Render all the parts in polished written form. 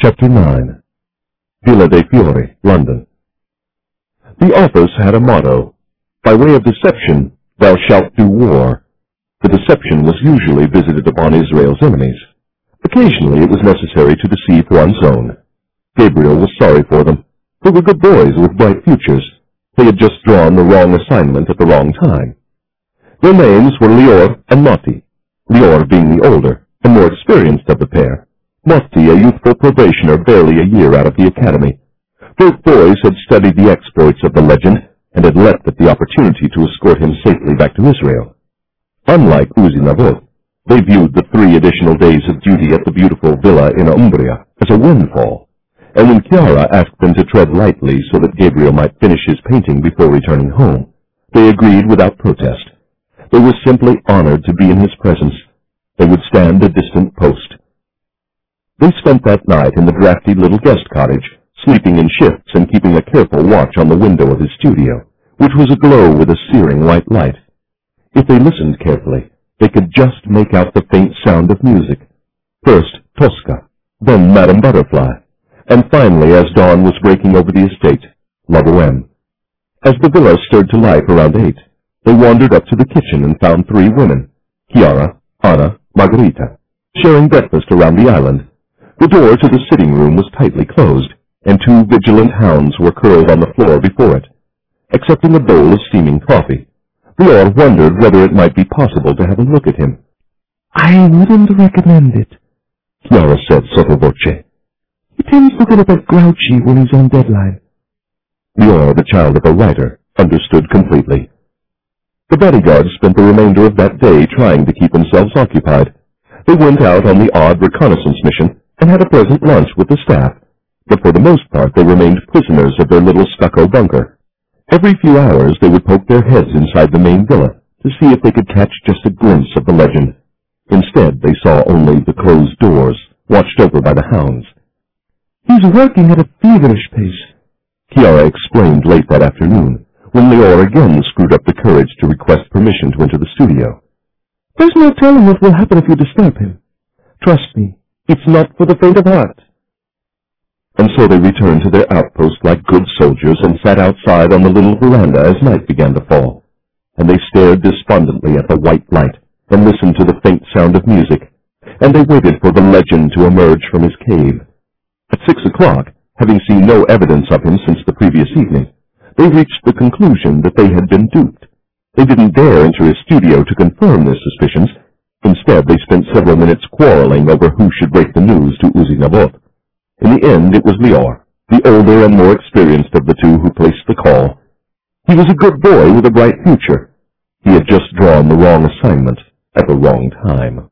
Chapter 9. Villa dei Fiori, London. The office had a motto, "By way of deception, thou shalt do war." The deception was usually visited upon Israel's enemies. Occasionally it was necessary to deceive one's own. Gabriel was sorry for them. They were good boys with bright futures. They had just drawn the wrong assignment at the wrong time. Their names were Lior and Motti, Lior being the older and more experienced of the pair, Motti a youthful probationer barely a year out of the academy. Both boys had studied the exploits of the legend and had leapt at the opportunity to escort him safely back to Israel. Unlike Uzi Nabot, they viewed the 3 additional days of duty at the beautiful villa in Umbria as a windfall, and when Chiara asked them to tread lightly so that Gabriel might finish his painting before returning home, they agreed without protest. They were simply honored to be in his presence. They would stand a distant post. They spent that night in the drafty little guest cottage, sleeping in shifts and keeping a careful watch on the window of his studio, which was aglow with a searing white light. If they listened carefully, they could just make out the faint sound of music. First Tosca, then Madame Butterfly, and finally, as dawn was breaking over the estate, La Boheme. As the villa stirred to life around 8, they wandered up to the kitchen and found 3 women, Chiara, Anna, Margherita, sharing breakfast around the island. The door to the sitting room was tightly closed, and 2 vigilant hounds were curled on the floor before it. Accepting a bowl of steaming coffee, Lior wondered whether it might be possible to have a look at him. "I wouldn't recommend it," Chiara said sotto voce. "He tends to get a bit grouchy when he's on deadline." Lior, the child of a writer, understood completely. The bodyguards spent the remainder of that day trying to keep themselves occupied. They went out on the odd reconnaissance mission and had a pleasant lunch with the staff, but for the most part they remained prisoners of their little stucco bunker. Every few hours they would poke their heads inside the main villa to see if they could catch just a glimpse of the legend. Instead, they saw only the closed doors, watched over by the hounds. "He's working at a feverish pace," Chiara explained late that afternoon, when Lior again screwed up the courage to request permission to enter the studio. "There's no telling what will happen if you disturb him. Trust me, it's not for the faint of heart." And so they returned to their outpost like good soldiers and sat outside on the little veranda as night began to fall. And they stared despondently at the white light and listened to the faint sound of music, and they waited for the legend to emerge from his cave. At 6 o'clock, having seen no evidence of him since the previous evening, they reached the conclusion that they had been duped. They didn't dare enter his studio to confirm their suspicions. Instead, they spent several minutes quarreling over who should break the news to Uzi Nabot. In the end, it was Lior, the older and more experienced of the 2, who placed the call. He was a good boy with a bright future. He had just drawn the wrong assignment at the wrong time.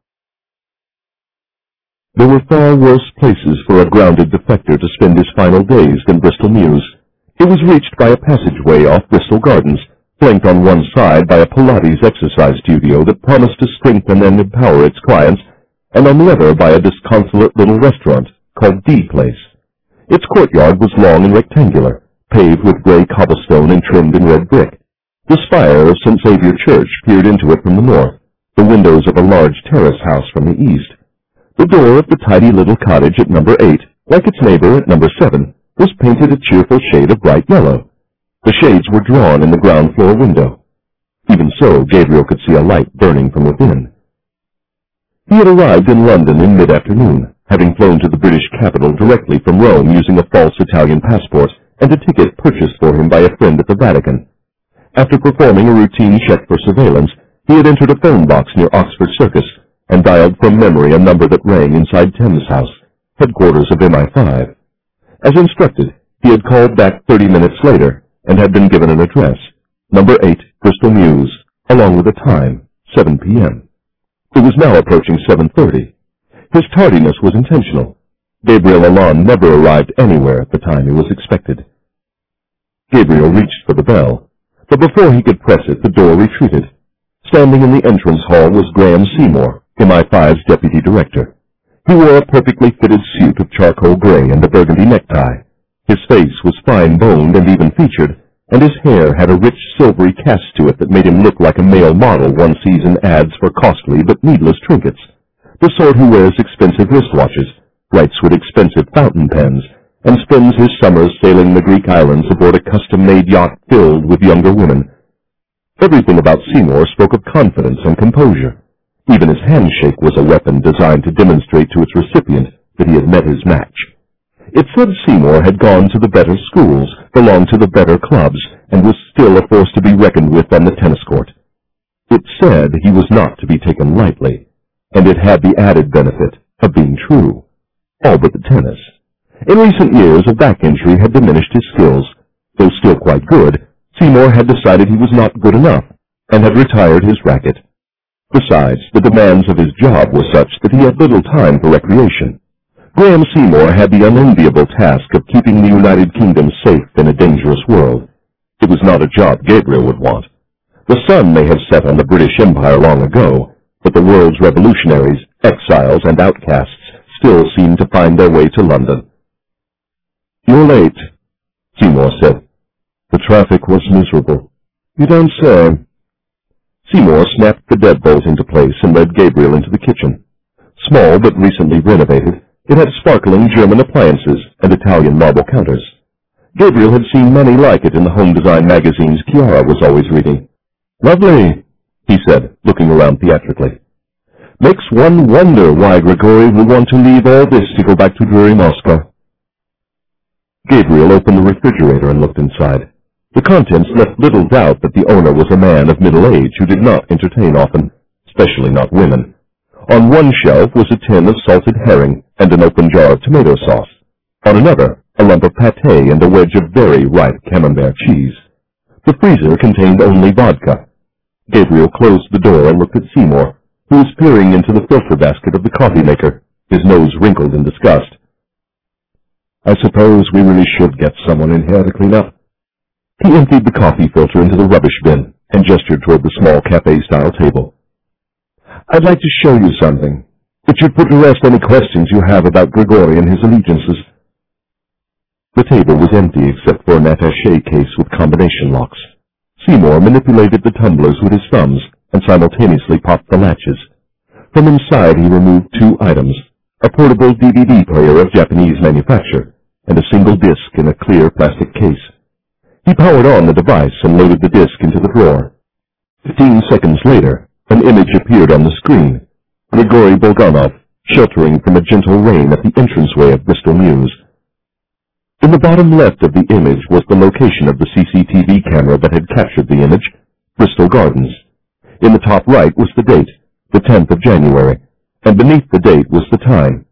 There were far worse places for a grounded defector to spend his final days than Bristol Mews. It was reached by a passageway off Bristol Gardens, flanked on one side by a Pilates exercise studio that promised to strengthen and empower its clients, and on the other by a disconsolate little restaurant called D Place. Its courtyard was long and rectangular, paved with gray cobblestone and trimmed in red brick. The spire of St. Xavier Church peered into it from the north, the windows of a large terrace house from the east. The door of the tidy little cottage at number 8, like its neighbor at number 7, was painted a cheerful shade of bright yellow. The shades were drawn in the ground floor window. Even so, Gabriel could see a light burning from within. He had arrived in London in mid-afternoon, having flown to the British capital directly from Rome using a false Italian passport and a ticket purchased for him by a friend at the Vatican. After performing a routine check for surveillance, he had entered a phone box near Oxford Circus and dialed from memory a number that rang inside Thames House, headquarters of MI5. As instructed, he had called back 30 minutes later and had been given an address, number 8, Bristol Mews, along with a time, 7 p.m. It was now approaching 7:30. His tardiness was intentional. Gabriel Allon never arrived anywhere at the time he was expected. Gabriel reached for the bell, but before he could press it, the door retreated. Standing in the entrance hall was Graham Seymour, MI5's deputy director. He wore a perfectly fitted suit of charcoal gray and a burgundy necktie. His face was fine-boned and even-featured, and his hair had a rich silvery cast to it that made him look like a male model one sees in ads for costly but needless trinkets, the sort who wears expensive wristwatches, writes with expensive fountain pens, and spends his summers sailing the Greek islands aboard a custom-made yacht filled with younger women. Everything about Seymour spoke of confidence and composure. Even his handshake was a weapon designed to demonstrate to its recipient that he had met his match. It said Seymour had gone to the better schools, belonged to the better clubs, and was still a force to be reckoned with on the tennis court. It said he was not to be taken lightly, and it had the added benefit of being true, all but the tennis. In recent years, a back injury had diminished his skills. Though still quite good, Seymour had decided he was not good enough, and had retired his racket. Besides, the demands of his job were such that he had little time for recreation. Graham Seymour had the unenviable task of keeping the United Kingdom safe in a dangerous world. It was not a job Gabriel would want. The sun may have set on the British Empire long ago, but the world's revolutionaries, exiles, and outcasts still seemed to find their way to London. "You're late," Seymour said. "The traffic was miserable." "You don't say." Seymour snapped the deadbolt into place and led Gabriel into the kitchen. Small but recently renovated, it had sparkling German appliances and Italian marble counters. Gabriel had seen many like it in the home design magazines Chiara was always reading. "Lovely," he said, looking around theatrically. "Makes one wonder why Grigori would want to leave all this to go back to dreary Moscow." Gabriel opened the refrigerator and looked inside. The contents left little doubt that the owner was a man of middle age who did not entertain often, especially not women. On one shelf was a tin of salted herring and an open jar of tomato sauce. On another, a lump of pâté and a wedge of very ripe camembert cheese. The freezer contained only vodka. Gabriel closed the door and looked at Seymour, who was peering into the filter basket of the coffee maker, his nose wrinkled in disgust. "I suppose we really should get someone in here to clean up." He emptied the coffee filter into the rubbish bin and gestured toward the small cafe-style table. "I'd like to show you something. It should put to rest any questions you have about Grigori and his allegiances." The table was empty except for an attaché case with combination locks. Seymour manipulated the tumblers with his thumbs and simultaneously popped the latches. From inside he removed two items, a portable DVD player of Japanese manufacture, and a single disc in a clear plastic case. He powered on the device and loaded the disc into the drawer. 15 seconds later, an image appeared on the screen. Grigori Bulganov, sheltering from a gentle rain at the entranceway of Bristol Mews. In the bottom left of the image was the location of the CCTV camera that had captured the image, Bristol Gardens. In the top right was the date, the 10th of January, and beneath the date was the time,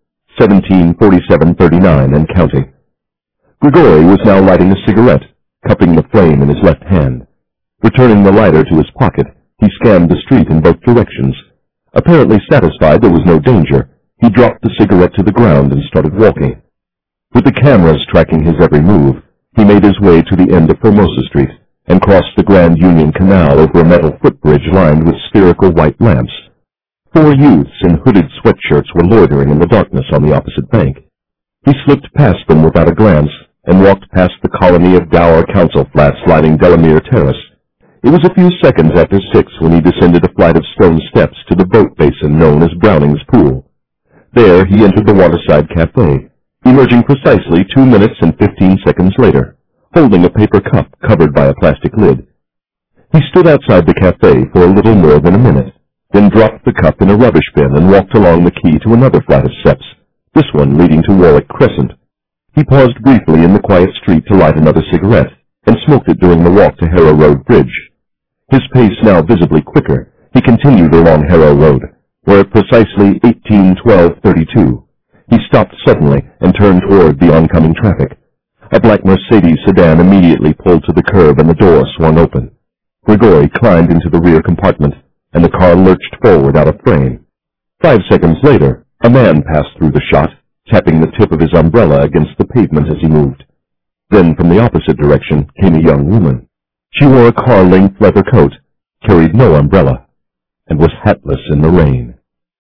17:47:39 and counting. Grigori was now lighting a cigarette, cupping the flame in his left hand. Returning the lighter to his pocket, he scanned the street in both directions. Apparently satisfied there was no danger, he dropped the cigarette to the ground and started walking. With the cameras tracking his every move, he made his way to the end of Formosa Street and crossed the Grand Union Canal over a metal footbridge lined with spherical white lamps. 4 youths in hooded sweatshirts were loitering in the darkness on the opposite bank. He slipped past them without a glance and walked past the colony of dour council flats lining Delamere Terrace. It was a few seconds after 6 when he descended a flight of stone steps to the boat basin known as Browning's Pool. There he entered the waterside cafe, emerging precisely 2 minutes and 15 seconds later, holding a paper cup covered by a plastic lid. He stood outside the cafe for a little more than a minute, then dropped the cup in a rubbish bin and walked along the quay to another flight of steps, this one leading to Warwick Crescent. He paused briefly in the quiet street to light another cigarette, and smoked it during the walk to Harrow Road Bridge. His pace now visibly quicker, he continued along Harrow Road, where at precisely 18:12:32, he stopped suddenly and turned toward the oncoming traffic. A black Mercedes sedan immediately pulled to the curb and the door swung open. Grigori climbed into the rear compartment, and the car lurched forward out of frame. 5 seconds later, a man passed through the shot, tapping the tip of his umbrella against the pavement as he moved. Then from the opposite direction came a young woman. She wore a car-length leather coat, carried no umbrella, and was hatless in the rain.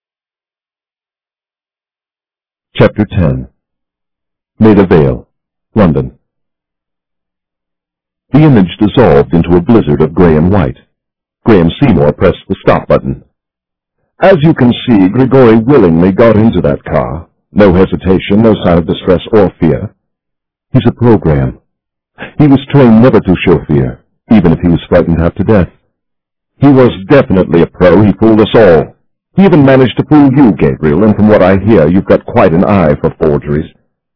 Chapter 10. Maida Vale, London. The image dissolved into a blizzard of gray and white. Graham Seymour pressed the stop button. "As you can see, Grigori willingly got into that car. No hesitation, no sign of distress or fear. He's a program. He was trained never to show fear, even if he was frightened half to death. He was definitely a pro. He fooled us all. He even managed to fool you, Gabriel, and from what I hear, you've got quite an eye for forgeries.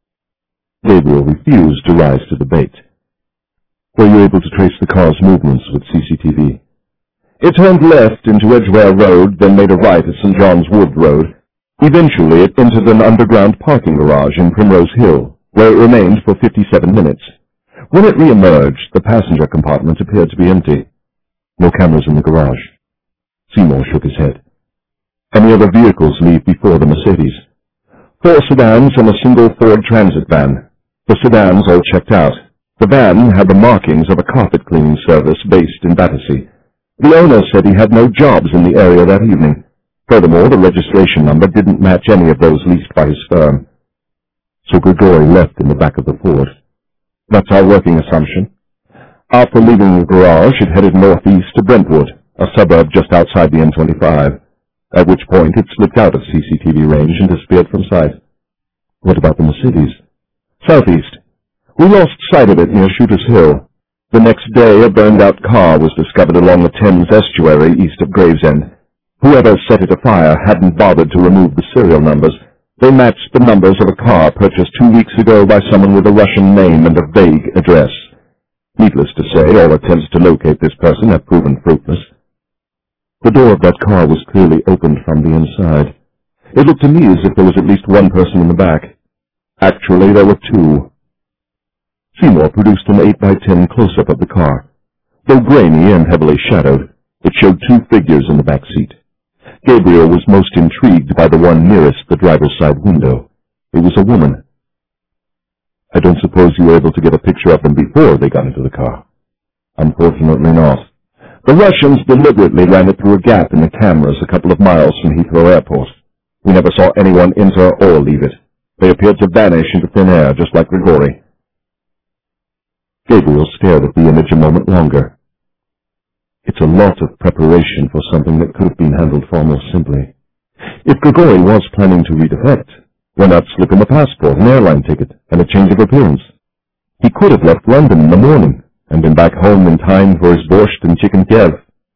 Gabriel refused to rise to the bait. Were you able to trace the car's movements with CCTV? It turned left into Edgware Road, then made a right at St. John's Wood Road. Eventually, it entered an underground parking garage in Primrose Hill, where it remained for 57 minutes. When it re-emerged, the passenger compartment appeared to be empty. No cameras in the garage. Seymour shook his head. Any other vehicles leave before the Mercedes? 4 sedans and a single Ford Transit van. The sedans all checked out. The van had the markings of a carpet cleaning service based in Battersea. The owner said he had no jobs in the area that evening. Furthermore, the registration number didn't match any of those leased by his firm. So Grigori left in the back of the Ford. That's our working assumption. After leaving the garage, it headed northeast to Brentwood, a suburb just outside the M25, at which point it slipped out of CCTV range and disappeared from sight. What about the Mercedes? Southeast. We lost sight of it near Shooter's Hill. The next day, a burned-out car was discovered along the Thames estuary east of Gravesend. Whoever set it afire hadn't bothered to remove the serial numbers. They matched the numbers of a car purchased 2 weeks ago by someone with a Russian name and a vague address. Needless to say, all attempts to locate this person have proven fruitless. The door of that car was clearly opened from the inside. It looked to me as if there was at least one person in the back. Actually, there were 2. Seymour produced an 8x10 close-up of the car. Though grainy and heavily shadowed, it showed 2 figures in the back seat. Gabriel was most intrigued by the one nearest the driver's side window. It was a woman. I don't suppose you were able to get a picture of them before they got into the car. Unfortunately not. The Russians deliberately ran it through a gap in the cameras a couple of miles from Heathrow Airport. We never saw anyone enter or leave it. They appeared to vanish into thin air, just like Grigori. Gabriel stared at the image a moment longer. It's a lot of preparation for something that could have been handled far more simply. If Grigori was planning to redefect, why not slip him a passport, an airline ticket, and a change of appearance? He could have left London in the morning and been back home in time for his borscht and chicken Kiev.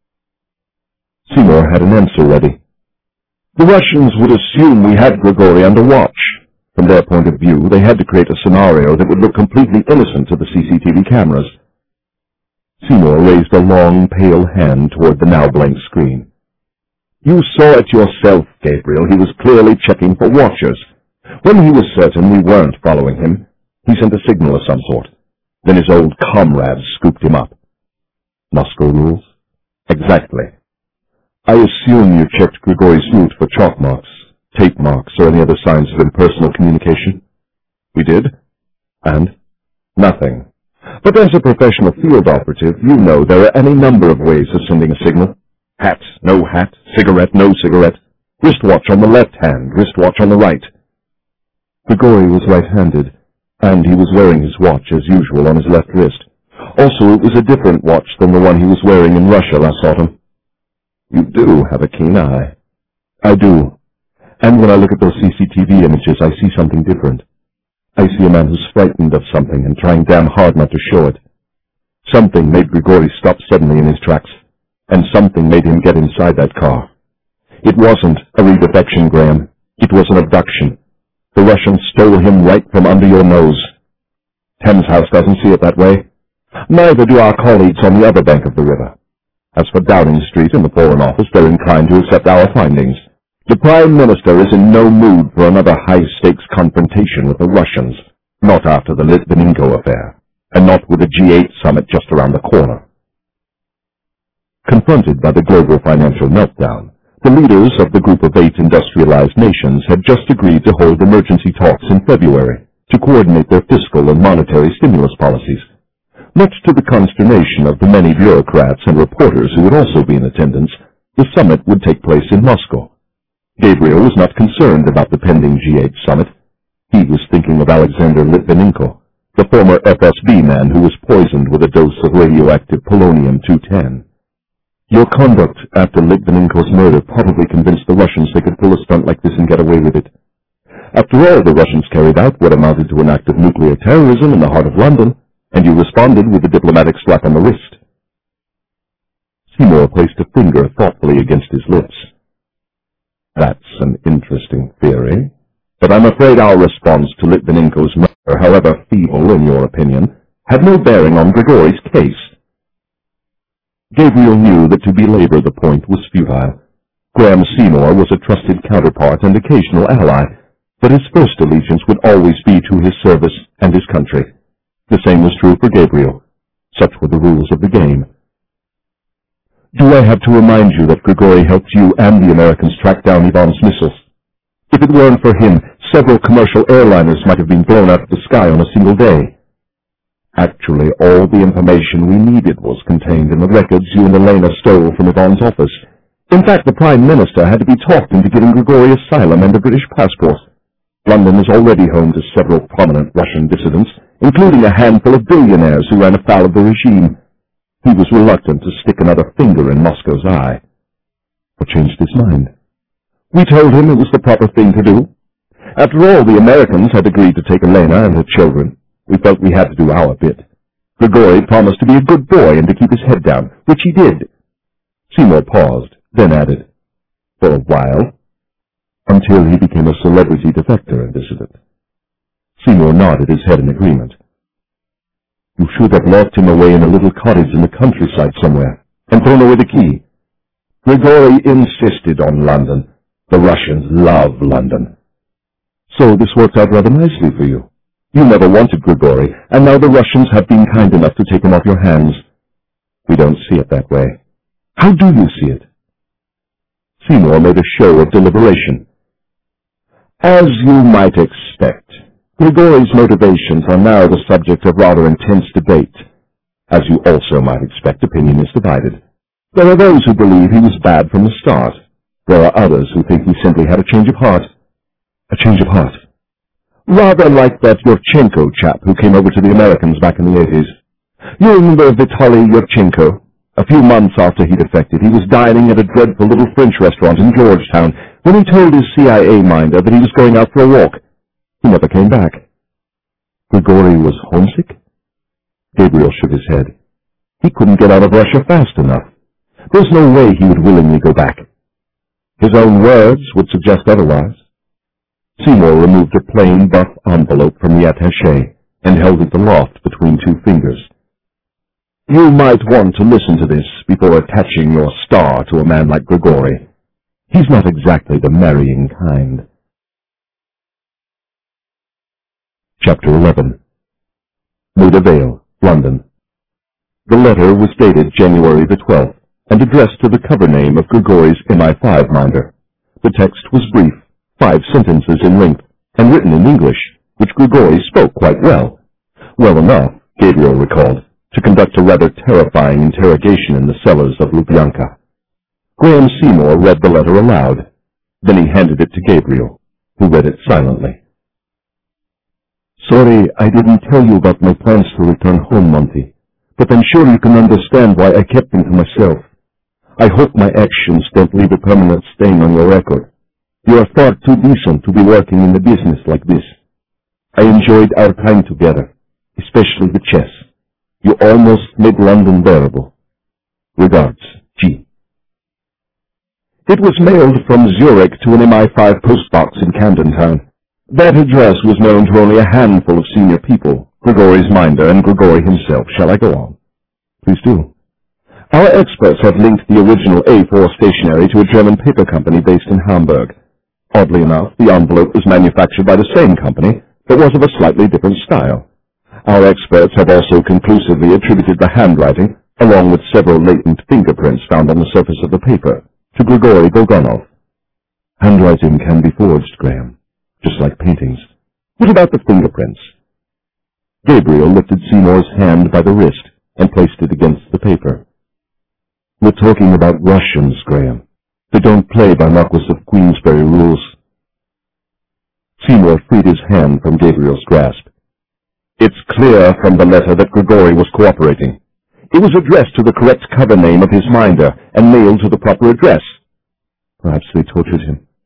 Seymour had an answer ready. The Russians would assume we had Grigori under watch. From their point of view, they had to create a scenario that would look completely innocent to the CCTV cameras. Seymour raised a long, pale hand toward the now blank screen. You saw it yourself, Gabriel. He was clearly checking for watchers. When he was certain we weren't following him, he sent a signal of some sort. Then his old comrades scooped him up. Moscow rules? Exactly. I assume you checked Grigori's route for chalk marks, tape marks, or any other signs of impersonal communication? We did. And? Nothing. But as a professional field operative, you know there are any number of ways of sending a signal. Hat, no hat, cigarette, no cigarette, wristwatch on the left hand, wristwatch on the right. Grigori was right-handed, and he was wearing his watch as usual on his left wrist. Also, it was a different watch than the one he was wearing in Russia last autumn. You do have a keen eye. I do. And when I look at those CCTV images, I see something different. I see a man who's frightened of something and trying damn hard not to show it. Something made Grigori stop suddenly in his tracks, and something made him get inside that car. It wasn't a redefection, Graham. It was an abduction. The Russians stole him right from under your nose. Thames House doesn't see it that way. Neither do our colleagues on the other bank of the river. As for Downing Street and the Foreign Office, they're inclined to accept our findings. The Prime Minister is in no mood for another high-stakes confrontation with the Russians, not after the Litvinenko affair, and not with the G8 summit just around the corner. Confronted by the global financial meltdown, the leaders of the group of 8 industrialized nations had just agreed to hold emergency talks in February to coordinate their fiscal and monetary stimulus policies. Much to the consternation of the many bureaucrats and reporters who would also be in attendance, the summit would take place in Moscow. Gabriel was not concerned about the pending G8 summit. He was thinking of Alexander Litvinenko, the former FSB man who was poisoned with a dose of radioactive polonium-210. Your conduct after Litvinenko's murder probably convinced the Russians they could pull a stunt like this and get away with it. After all, the Russians carried out what amounted to an act of nuclear terrorism in the heart of London, and you responded with a diplomatic slap on the wrist. Seymour placed a finger thoughtfully against his lips. That's an interesting theory, but I'm afraid our response to Litvinenko's murder, however feeble in your opinion, had no bearing on Grigori's case. Gabriel knew that to belabor the point was futile. Graham Seymour was a trusted counterpart and occasional ally, but his first allegiance would always be to his service and his country. The same was true for Gabriel. Such were the rules of the game. Do I have to remind you that Grigori helped you and the Americans track down Ivan's missiles? If it weren't for him, several commercial airliners might have been blown out of the sky on a single day. Actually, all the information we needed was contained in the records you and Elena stole from Ivan's office. In fact, the Prime Minister had to be talked into giving Grigori asylum and a British passport. London is already home to several prominent Russian dissidents, including a handful of billionaires who ran afoul of the regime. He was reluctant to stick another finger in Moscow's eye. What changed his mind? We told him it was the proper thing to do. After all, the Americans had agreed to take Elena and her children. We felt we had to do our bit. Grigori promised to be a good boy and to keep his head down, which he did. Seymour paused, then added, for a while, until he became a celebrity defector and dissident. Seymour nodded his head in agreement. You should have locked him away in a little cottage in the countryside somewhere, and thrown away the key. Grigori insisted on London. The Russians love London. So this worked out rather nicely for you. You never wanted Grigori, and now the Russians have been kind enough to take him off your hands. We don't see it that way. How do you see it? Seymour made a show of deliberation. As you might expect, Grigori's motivations are now the subject of rather intense debate. As you also might expect, opinion is divided. There are those who believe he was bad from the start. There are others who think he simply had a change of heart. A change of heart. Rather like that Yurchenko chap who came over to the Americans back in the 80s. You remember Vitaly Yurchenko? A few months after he defected, he was dining at a dreadful little French restaurant in Georgetown when he told his CIA minder that he was going out for a walk. He never came back. Grigori was homesick? Gabriel shook his head. He couldn't get out of Russia fast enough. There's no way he would willingly go back. His own words would suggest otherwise. Seymour removed a plain buff envelope from the attaché and held it aloft between two fingers. You might want to listen to this before attaching your star to a man like Grigori. He's not exactly the marrying kind. Chapter 11. Maida Vale, London. The letter was dated January the 12th and addressed to the cover name of Grigori's MI5 minder. The text was brief, 5 sentences in length, and written in English, which Grigori spoke quite well. Well enough, Gabriel recalled, to conduct a rather terrifying interrogation in the cellars of Lubyanka. Graham Seymour read the letter aloud. Then he handed it to Gabriel, who read it silently. Sorry I didn't tell you about my plans to return home, Monty, but I'm sure you can understand why I kept them to myself. I hope my actions don't leave a permanent stain on your record. You are far too decent to be working in the business like this. I enjoyed our time together, especially the chess. You almost made London bearable. Regards, G. It was mailed from Zurich to an MI5 postbox in Camden Town. That address was known to only a handful of senior people, Grigori's minder and Grigori himself. Shall I go on? Please do. Our experts have linked the original A4 stationery to a German paper company based in Hamburg. Oddly enough, the envelope was manufactured by the same company, but was of a slightly different style. Our experts have also conclusively attributed the handwriting, along with several latent fingerprints found on the surface of the paper, to Grigori Golganov. Handwriting can be forged, Graham, just like paintings. What about the fingerprints? Gabriel lifted Seymour's hand by the wrist and placed it against the paper. We're talking about Russians, Graham. They don't play by Marquis of Queensberry rules. Seymour freed his hand from Gabriel's grasp. It's clear from the letter that Grigori was cooperating. It was addressed to the correct cover name of his minder and mailed to the proper address. Perhaps they tortured him.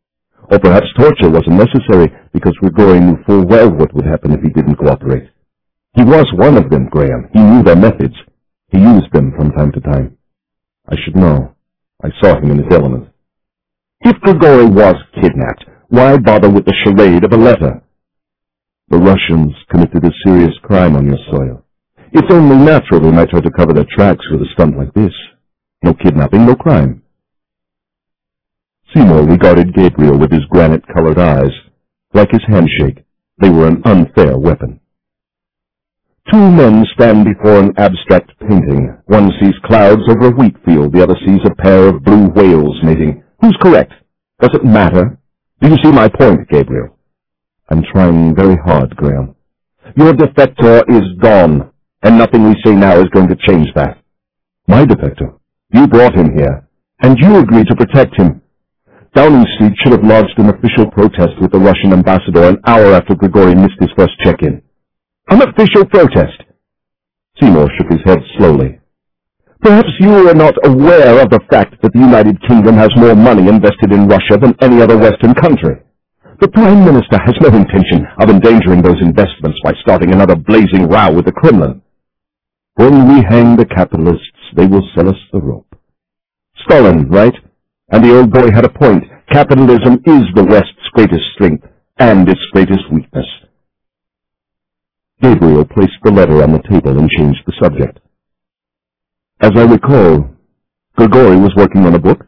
Or perhaps torture wasn't necessary because Grigori knew full well what would happen if he didn't cooperate. He was one of them, Graham. He knew their methods. He used them from time to time. I should know. I saw him in his element. If Grigori was kidnapped, why bother with the charade of a letter? The Russians committed a serious crime on your soil. It's only natural they might try to cover their tracks with a stunt like this. No kidnapping, no crime. Seymour regarded Gabriel with his granite-colored eyes. Like his handshake, they were an unfair weapon. Two men stand before an abstract painting. One sees clouds over a wheat field, the other sees a pair of blue whales mating. Who's correct? Does it matter? Do you see my point, Gabriel? I'm trying very hard, Graham. Your defector is gone, and nothing we say now is going to change that. My defector? You brought him here, and you agreed to protect him. Downing Street should have lodged an official protest with the Russian ambassador an hour after Grigori missed his first check-in. An official protest? Seymour shook his head slowly. Perhaps you are not aware of the fact that the United Kingdom has more money invested in Russia than any other Western country. The Prime Minister has no intention of endangering those investments by starting another blazing row with the Kremlin. When we hang the capitalists, they will sell us the rope. Stalin, right? And the old boy had a point. Capitalism is the West's greatest strength and its greatest weakness. Gabriel placed the letter on the table and changed the subject. As I recall, Grigori was working on a book?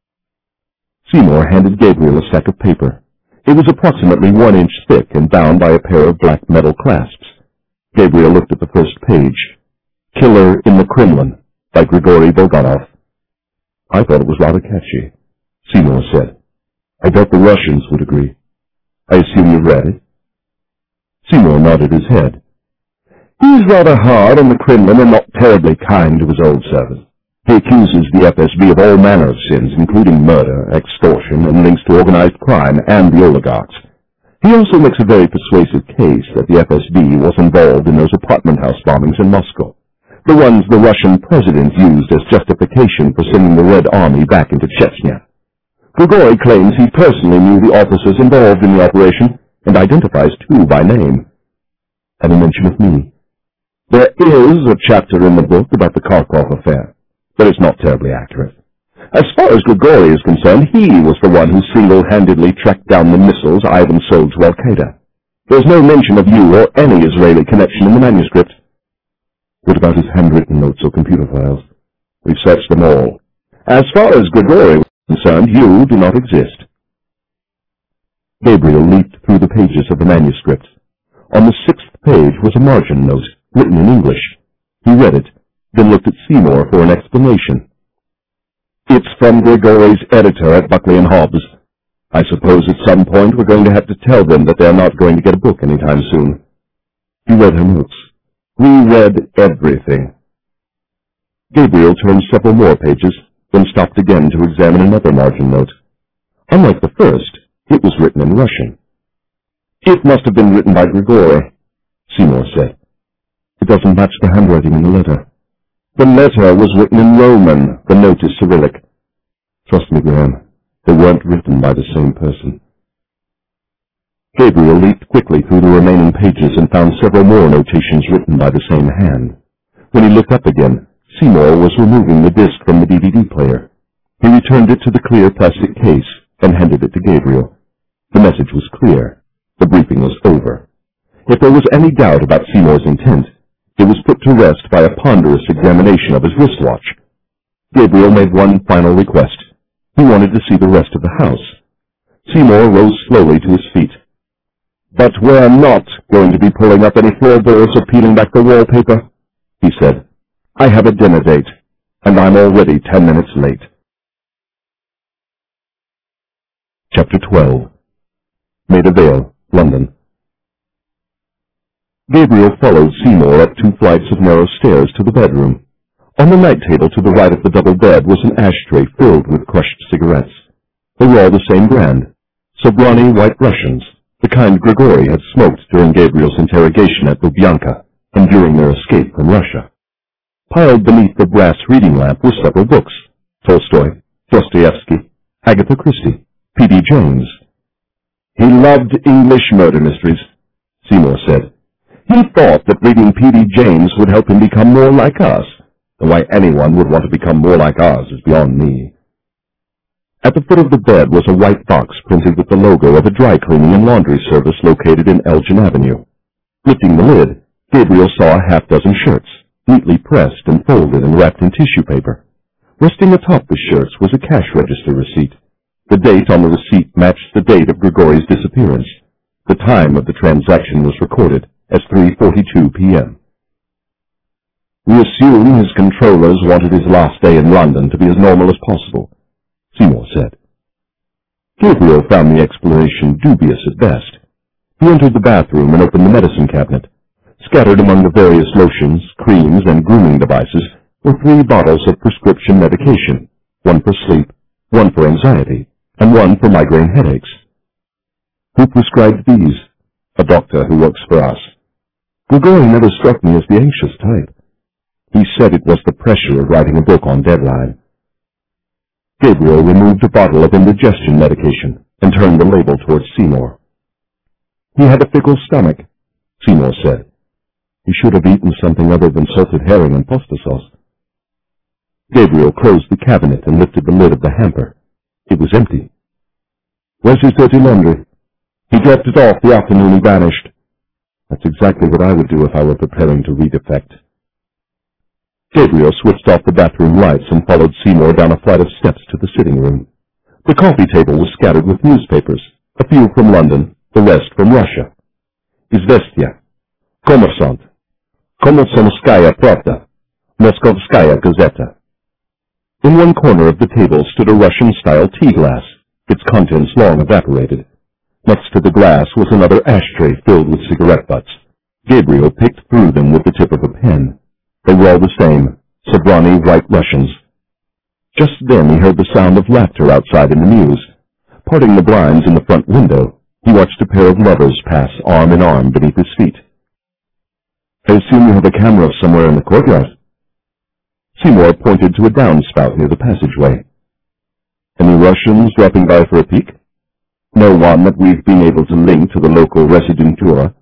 Seymour handed Gabriel a stack of paper. It was approximately 1 inch thick and bound by a pair of black metal clasps. Gabriel looked at the first page. Killer in the Kremlin, by Grigory Bogdanov. I thought it was rather catchy, Seymour said. I bet the Russians would agree. I assume you read it? Seymour nodded his head. He's rather hard on the Kremlin and not terribly kind to his old servant. He accuses the FSB of all manner of sins, including murder, extortion, and links to organized crime and the oligarchs. He also makes a very persuasive case that the FSB was involved in those apartment house bombings in Moscow, the ones the Russian president used as justification for sending the Red Army back into Chechnya. Grigori claims he personally knew the officers involved in the operation and identifies 2 by name. And a mention of me. There is a chapter in the book about the Kharkov affair, but it's not terribly accurate. As far as Grigori is concerned, he was the one who single-handedly tracked down the missiles Ivan sold to Al-Qaeda. There's no mention of you or any Israeli connection in the manuscript. What about his handwritten notes or computer files? We've searched them all. As far as Grigori was concerned, you do not exist. Gabriel leaped through the pages of the manuscript. On the 6th page was a margin note, written in English. He read it, then looked at Seymour for an explanation. It's from Grigori's editor at Buckley & Hobbs. I suppose at some point we're going to have to tell them that they're not going to get a book anytime soon. He read her notes. We read everything. Gabriel turned several more pages, then stopped again to examine another margin note. Unlike the first, it was written in Russian. It must have been written by Grigori, Seymour said. It doesn't match the handwriting in the letter. The letter was written in Roman, the note is Cyrillic. Trust me, Graham, they weren't written by the same person. Gabriel leaped quickly through the remaining pages and found several more notations written by the same hand. When he looked up again, Seymour was removing the disc from the DVD player. He returned it to the clear plastic case and handed it to Gabriel. The message was clear. The briefing was over. If there was any doubt about Seymour's intent, it was put to rest by a ponderous examination of his wristwatch. Gabriel made one final request. He wanted to see the rest of the house. Seymour rose slowly to his feet. But we're not going to be pulling up any floorboards or peeling back the wallpaper, he said. I have a dinner date, and I'm already 10 minutes late. Chapter 12. Maida Vale, London. Gabriel followed Seymour up 2 flights of narrow stairs to the bedroom. On the night table to the right of the double bed was an ashtray filled with crushed cigarettes. They were all the same brand, Sobrani White Russians, the kind Grigori had smoked during Gabriel's interrogation at Lubyanka and during their escape from Russia. Piled beneath the brass reading lamp were several books, Tolstoy, Dostoevsky, Agatha Christie, P.D. Jones, He loved English murder mysteries, Seymour said. He thought that reading P.D. James would help him become more like us, and why anyone would want to become more like us is beyond me. At the foot of the bed was a white box printed with the logo of a dry cleaning and laundry service located in Elgin Avenue. Lifting the lid, Gabriel saw a half-dozen shirts, neatly pressed and folded and wrapped in tissue paper. Resting atop the shirts was a cash register receipt. The date on the receipt matched the date of Grigori's disappearance. The time of the transaction was recorded as 3:42 p.m. We assume his controllers wanted his last day in London to be as normal as possible, Seymour said. Gabriel found the explanation dubious at best. He entered the bathroom and opened the medicine cabinet. Scattered among the various lotions, creams, and grooming devices were 3 bottles of prescription medication, one for sleep, one for anxiety, and one for migraine headaches. Who prescribed these? A doctor who works for us. Grigori never struck me as the anxious type. He said it was the pressure of writing a book on deadline. Gabriel removed a bottle of indigestion medication and turned the label towards Seymour. He had a fickle stomach, Seymour said. He should have eaten something other than salted herring and pasta sauce. Gabriel closed the cabinet and lifted the lid of the hamper. It was empty. Where's his dirty laundry? He dropped it off the afternoon he vanished. That's exactly what I would do if I were preparing to redefect. Gabriel switched off the bathroom lights and followed Seymour down a flight of steps to the sitting room. The coffee table was scattered with newspapers, a few from London, the rest from Russia. Izvestia, Kommersant, Komsomolskaya Pravda, Moskovskaya Gazeta. In one corner of the table stood a Russian-style tea glass, its contents long evaporated. Next to the glass was another ashtray filled with cigarette butts. Gabriel picked through them with the tip of a pen. They were all the same, Sobrani White Russians. Just then he heard the sound of laughter outside in the mews. Parting the blinds in the front window, he watched a pair of lovers pass arm in arm beneath his feet. I assume you have a camera somewhere in the courtyard. Seymour pointed to a downspout near the passageway. Any Russians dropping by for a peek? No one that we've been able to link to the local residentura.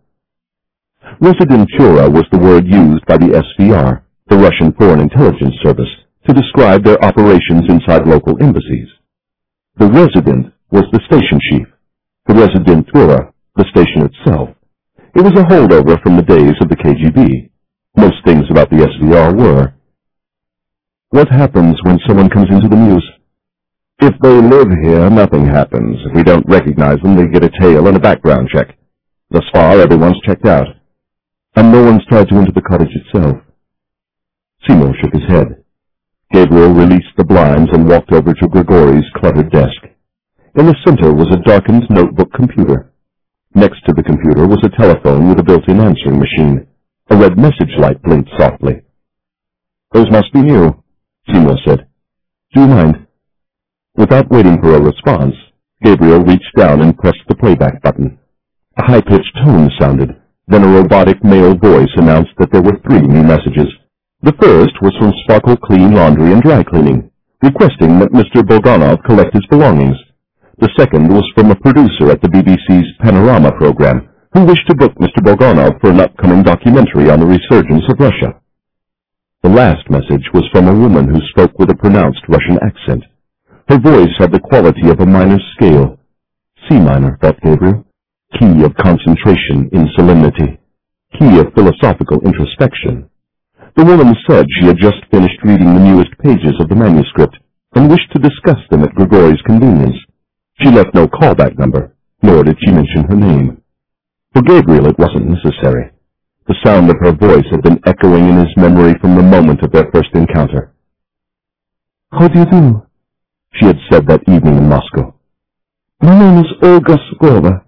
Residentura was the word used by the SVR, the Russian Foreign Intelligence Service, to describe their operations inside local embassies. The resident was the station chief, the residentura, the station itself. It was a holdover from the days of the KGB. Most things about the SVR were. What happens when someone comes into the mews? If they live here, nothing happens. If we don't recognize them, they get a tail and a background check. Thus far, everyone's checked out. And no one's tried to enter the cottage itself. Seymour shook his head. Gabriel released the blinds and walked over to Grigori's cluttered desk. In the center was a darkened notebook computer. Next to the computer was a telephone with a built-in answering machine. A red message light blinked softly. Those must be you, Seymour said. Do you mind? Without waiting for a response, Gabriel reached down and pressed the playback button. A high-pitched tone sounded. Then a robotic male voice announced that there were 3 new messages. The first was from Sparkle Clean Laundry and Dry Cleaning, requesting that Mr. Bogdanov collect his belongings. The second was from a producer at the BBC's Panorama program, who wished to book Mr. Bogdanov for an upcoming documentary on the resurgence of Russia. The last message was from a woman who spoke with a pronounced Russian accent. Her voice had the quality of a minor scale. C minor, thought Gabriel. Key of concentration in solemnity. Key of philosophical introspection. The woman said she had just finished reading the newest pages of the manuscript and wished to discuss them at Grigori's convenience. She left no callback number, nor did she mention her name. For Gabriel it wasn't necessary. The sound of her voice had been echoing in his memory from the moment of their first encounter. How do you do? She had said that evening in Moscow. My name is Olga Sukova.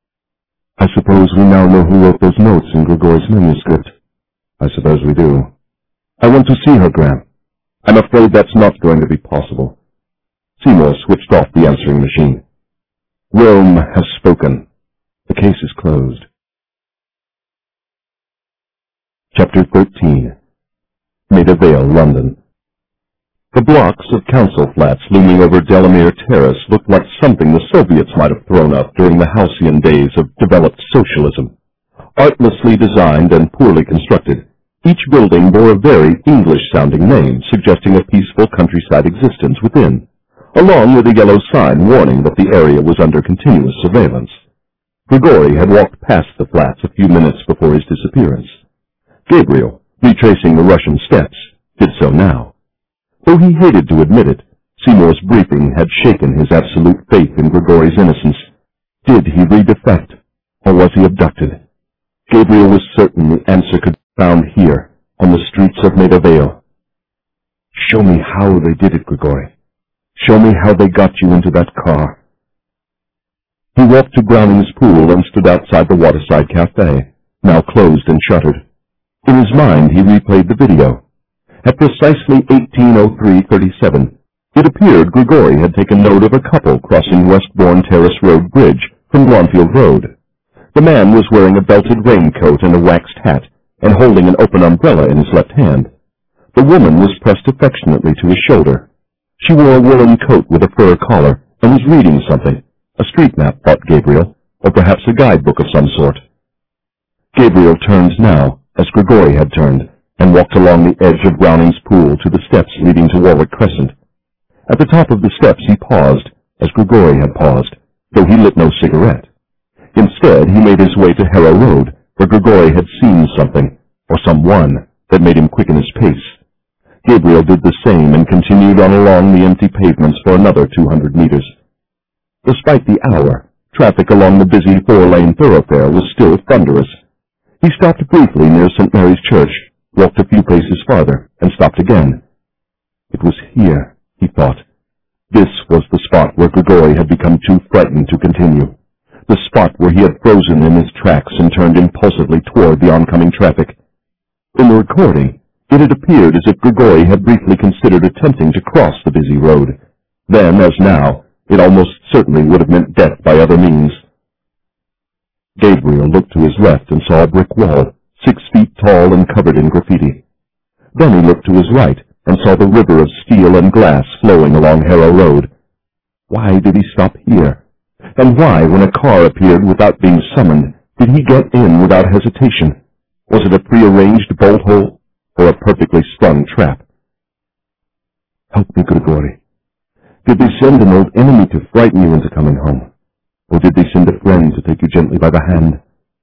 I suppose we now know who wrote those notes in Grigori's manuscript. I suppose we do. I want to see her, Graham. I'm afraid that's not going to be possible. Seymour switched off the answering machine. Rome has spoken. The case is closed. Chapter 13. Maida Vale, London. The blocks of council flats looming over Delamere Terrace looked like something the Soviets might have thrown up during the halcyon days of developed socialism. Artlessly designed and poorly constructed, each building bore a very English-sounding name, suggesting a peaceful countryside existence within, along with a yellow sign warning that the area was under continuous surveillance. Grigori had walked past the flats a few minutes before his disappearance. Gabriel, retracing the Russian steps, did so now. Though he hated to admit it, Seymour's briefing had shaken his absolute faith in Grigori's innocence. Did he redefect, or was he abducted? Gabriel was certain the answer could be found here, on the streets of Maida Vale. Show me how they did it, Grigori. Show me how they got you into that car. He walked to Browning's pool and stood outside the Waterside Cafe, now closed and shuttered. In his mind, he replayed the video. At precisely 18:03:37, it appeared Grigori had taken note of a couple crossing Westbourne Terrace Road Bridge from Blonfield Road. The man was wearing a belted raincoat and a waxed hat, and holding an open umbrella in his left hand. The woman was pressed affectionately to his shoulder. She wore a woolen coat with a fur collar, and was reading something, a street map, thought Gabriel, or perhaps a guidebook of some sort. Gabriel turned now, as Grigori had turned, and walked along the edge of Browning's pool to the steps leading to Warwick Crescent. At the top of the steps he paused, as Grigori had paused, though he lit no cigarette. Instead, he made his way to Harrow Road, where Grigori had seen something, or someone, that made him quicken his pace. Gabriel did the same and continued on along the empty pavements for another 200 meters. Despite the hour, traffic along the busy four-lane thoroughfare was still thunderous. He stopped briefly near St. Mary's Church, walked a few paces farther, and stopped again. It was here, he thought. This was the spot where Grigori had become too frightened to continue. The spot where he had frozen in his tracks and turned impulsively toward the oncoming traffic. In the recording, it had appeared as if Grigori had briefly considered attempting to cross the busy road. Then, as now, it almost certainly would have meant death by other means. Gabriel looked to his left and saw a brick wall, 6 feet tall and covered in graffiti. Then he looked to his right and saw the river of steel and glass flowing along Harrow Road. Why did he stop here? And why, when a car appeared without being summoned, did he get in without hesitation? Was it a prearranged bolt hole, or a perfectly sprung trap? Help me, Grigori. Did they send an old enemy to frighten you into coming home? Or did they send a friend to take you gently by the hand?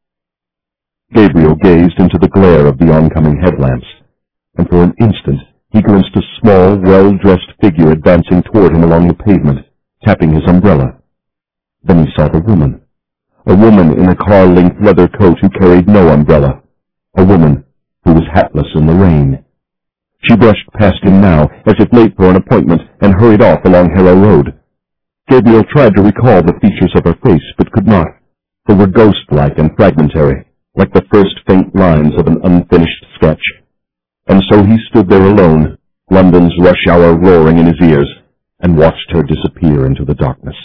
Gabriel gazed into the glare of the oncoming headlamps, and for an instant he glimpsed a small, well-dressed figure advancing toward him along the pavement, tapping his umbrella. Then he saw the woman. A woman in a car-length leather coat who carried no umbrella. A woman who was hatless in the rain. She brushed past him now, as if late for an appointment, and hurried off along Harrow Road. Gabriel tried to recall the features of her face, but could not. They were ghost-like and fragmentary, like the first faint lines of an unfinished sketch. And so he stood there alone, London's rush hour roaring in his ears, and watched her disappear into the darkness.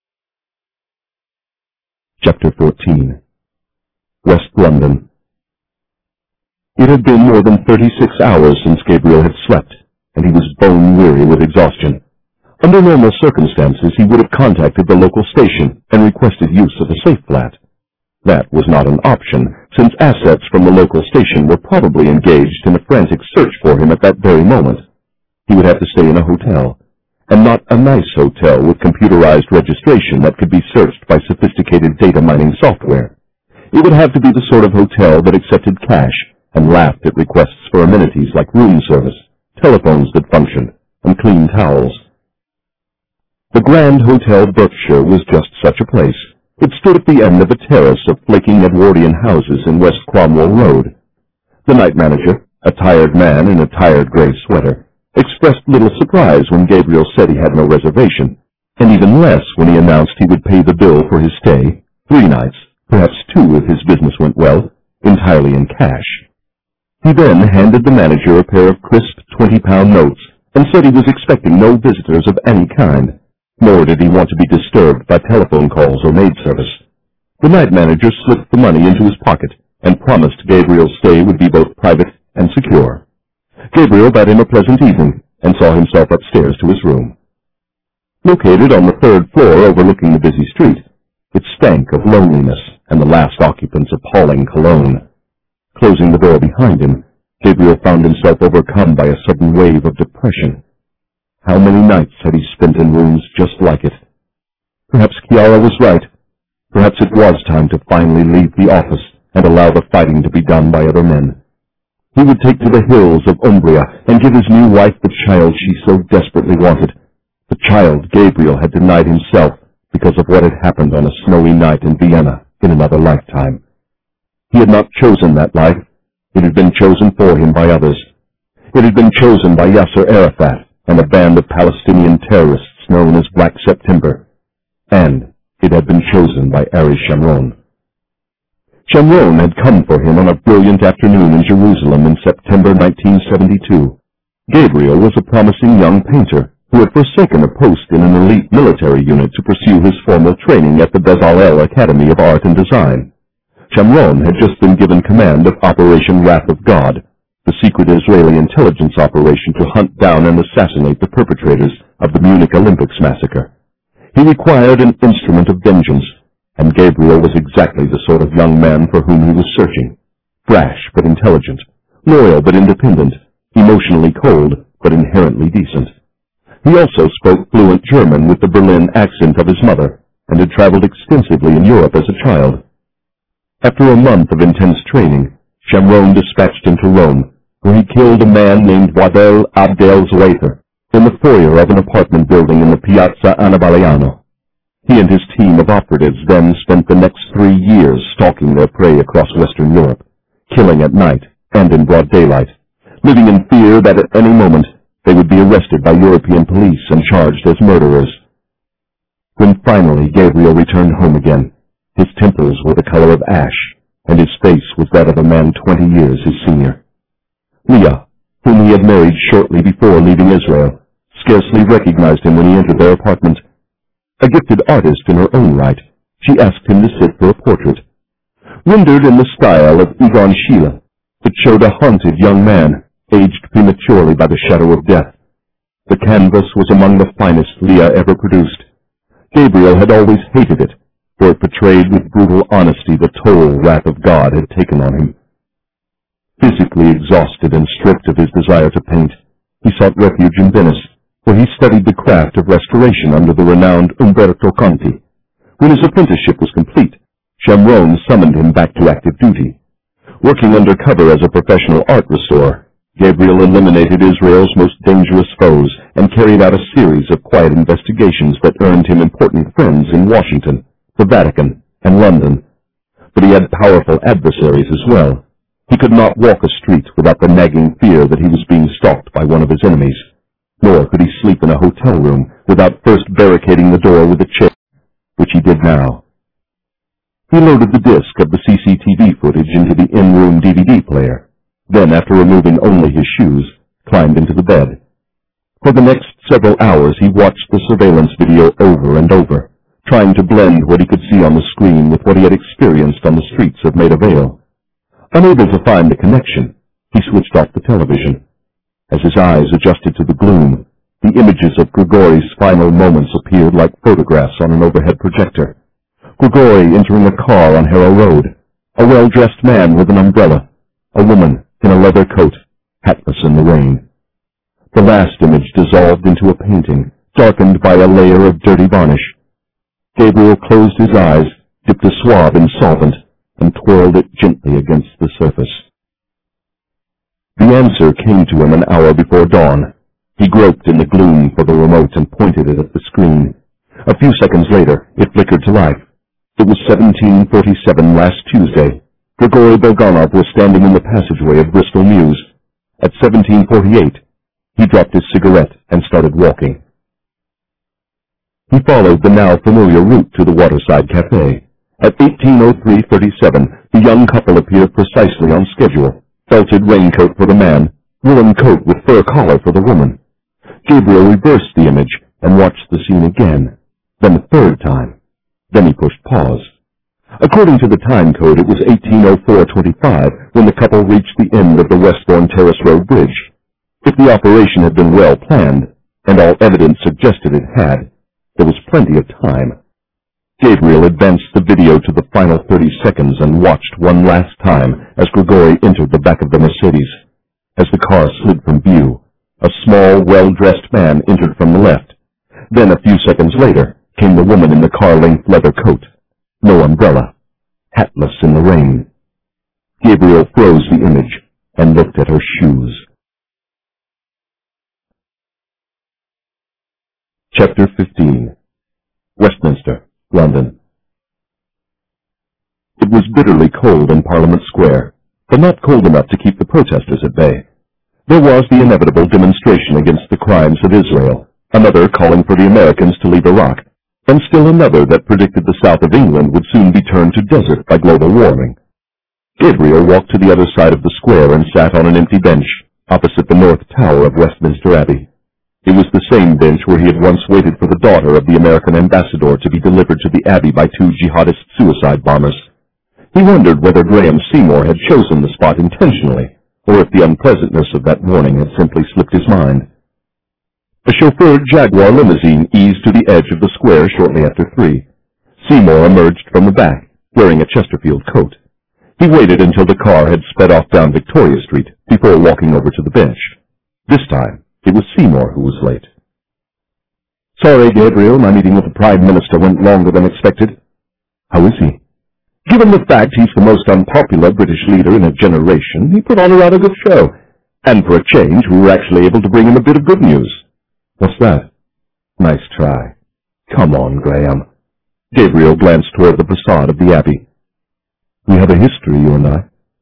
Chapter 14. West London. It had been more than 36 hours since Gabriel had slept, and he was bone-weary with exhaustion. Under normal circumstances, he would have contacted the local station and requested use of a safe flat. That was not an option, since assets from the local station were probably engaged in a frantic search for him at that very moment. He would have to stay in a hotel, and not a nice hotel with computerized registration that could be searched by sophisticated data mining software. It would have to be the sort of hotel that accepted cash and laughed at requests for amenities like room service, telephones that functioned, and clean towels. The Grand Hotel Berkshire was just such a place. It stood at the end of a terrace of flaking Edwardian houses in West Cromwell Road. The night manager, a tired man in a tired gray sweater, expressed little surprise when Gabriel said he had no reservation, and even less when he announced he would pay the bill for his stay, 3 nights, perhaps 2 if his business went well, entirely in cash. He then handed the manager a pair of crisp 20-pound notes and said he was expecting no visitors of any kind, nor did he want to be disturbed by telephone calls or maid service. The night manager slipped the money into his pocket and promised Gabriel's stay would be both private and secure. Gabriel bade him a pleasant evening and saw himself upstairs to his room. Located on the third floor overlooking the busy street, it stank of loneliness and the last occupant's appalling cologne. Closing the door behind him, Gabriel found himself overcome by a sudden wave of depression. How many nights had he spent in rooms just like it? Perhaps Chiara was right. Perhaps it was time to finally leave the office and allow the fighting to be done by other men. He would take to the hills of Umbria and give his new wife the child she so desperately wanted. The child Gabriel had denied himself because of what had happened on a snowy night in Vienna in another lifetime. He had not chosen that life. It had been chosen for him by others. It had been chosen by Yasser Arafat and a band of Palestinian terrorists known as Black September. And it had been chosen by Ari Shamron. Shamron had come for him on a brilliant afternoon in Jerusalem in September 1972. Gabriel was a promising young painter who had forsaken a post in an elite military unit to pursue his formal training at the Bezalel Academy of Art and Design. Shamron had just been given command of Operation Wrath of God, the secret Israeli intelligence operation to hunt down and assassinate the perpetrators of the Munich Olympics massacre. He required an instrument of vengeance, and Gabriel was exactly the sort of young man for whom he was searching. Brash but intelligent, loyal but independent, emotionally cold but inherently decent. He also spoke fluent German with the Berlin accent of his mother, and had traveled extensively in Europe as a child. After a month of intense training, Shamron dispatched him to Rome, where he killed a man named Wadel Abdel Zweiter in the foyer of an apartment building in the Piazza Annibaliano. He and his team of operatives then spent the next 3 years stalking their prey across Western Europe, killing at night and in broad daylight, living in fear that at any moment they would be arrested by European police and charged as murderers. When finally Gabriel returned home again, his temples were the color of ash, and his face was that of a man 20 years his senior. Leah, whom he had married shortly before leaving Israel, scarcely recognized him when he entered their apartment. A gifted artist in her own right, she asked him to sit for a portrait. Rendered in the style of Egon Schiele, it showed a haunted young man, aged prematurely by the shadow of death. The canvas was among the finest Leah ever produced. Gabriel had always hated it, for it portrayed with brutal honesty the toll wrath of God had taken on him. Physically exhausted and stripped of his desire to paint, he sought refuge in Venice, where he studied the craft of restoration under the renowned Umberto Conti. When his apprenticeship was complete, Shamron summoned him back to active duty. Working undercover as a professional art restorer, Gabriel eliminated Israel's most dangerous foes and carried out a series of quiet investigations that earned him important friends in Washington, the Vatican, and London. But he had powerful adversaries as well. He could not walk a street without the nagging fear that he was being stalked by one of his enemies. Nor could he sleep in a hotel room without first barricading the door with a chair, which he did now. He loaded the disc of the CCTV footage into the in-room DVD player, then, after removing only his shoes, climbed into the bed. For the next several hours he watched the surveillance video over and over, trying to blend what he could see on the screen with what he had experienced on the streets of Maida Vale. Unable to find the connection, he switched off the television. As his eyes adjusted to the gloom, the images of Grigori's final moments appeared like photographs on an overhead projector. Grigori entering a car on Harrow Road, a well-dressed man with an umbrella, a woman in a leather coat, hatless in the rain. The last image dissolved into a painting, darkened by a layer of dirty varnish. Gabriel closed his eyes, dipped a swab in solvent, and twirled it gently against the surface. The answer came to him an hour before dawn. He groped in the gloom for the remote and pointed it at the screen. A few seconds later, it flickered to life. It was 1747 last Tuesday. Grigori Belganov was standing in the passageway of Bristol Mews. At 1748, he dropped his cigarette and started walking. He followed the now familiar route to the Waterside Cafe. At 18:03:37, the young couple appeared precisely on schedule. Felted raincoat for the man, woolen coat with fur collar for the woman. Gabriel reversed the image and watched the scene again, then a third time. Then he pushed pause. According to the time code, it was 18:04:25 when the couple reached the end of the Westbourne Terrace Road Bridge. If the operation had been well planned, and all evidence suggested it had, there was plenty of time. Gabriel advanced the video to the final 30 seconds and watched one last time as Grigori entered the back of the Mercedes. As the car slid from view, a small, well-dressed man entered from the left. Then, a few seconds later, came the woman in the car-length leather coat. No umbrella. Hatless in the rain. Gabriel froze the image and looked at her shoes. Chapter 15. Westminster, London. It was bitterly cold in Parliament Square, but not cold enough to keep the protesters at bay. There was the inevitable demonstration against the crimes of Israel, another calling for the Americans to leave Iraq, and still another that predicted the south of England would soon be turned to desert by global warming. Gabriel walked to the other side of the square and sat on an empty bench, opposite the north tower of Westminster Abbey. It was the same bench where he had once waited for the daughter of the American ambassador to be delivered to the Abbey by 2 jihadist suicide bombers. He wondered whether Graham Seymour had chosen the spot intentionally, or if the unpleasantness of that morning had simply slipped his mind. A chauffeured Jaguar limousine eased to the edge of the square shortly after 3. Seymour emerged from the back, wearing a Chesterfield coat. He waited until the car had sped off down Victoria Street before walking over to the bench. This time, it was Seymour who was late. "Sorry, Gabriel, my meeting with the Prime Minister went longer than expected." "How is he?" "Given the fact he's the most unpopular British leader in a generation, he put on a rather good show. And for a change, we were actually able to bring him a bit of good news." "What's that?" "Nice try." "Come on, Graham." Gabriel glanced toward the facade of the Abbey. "We have a history, you and I."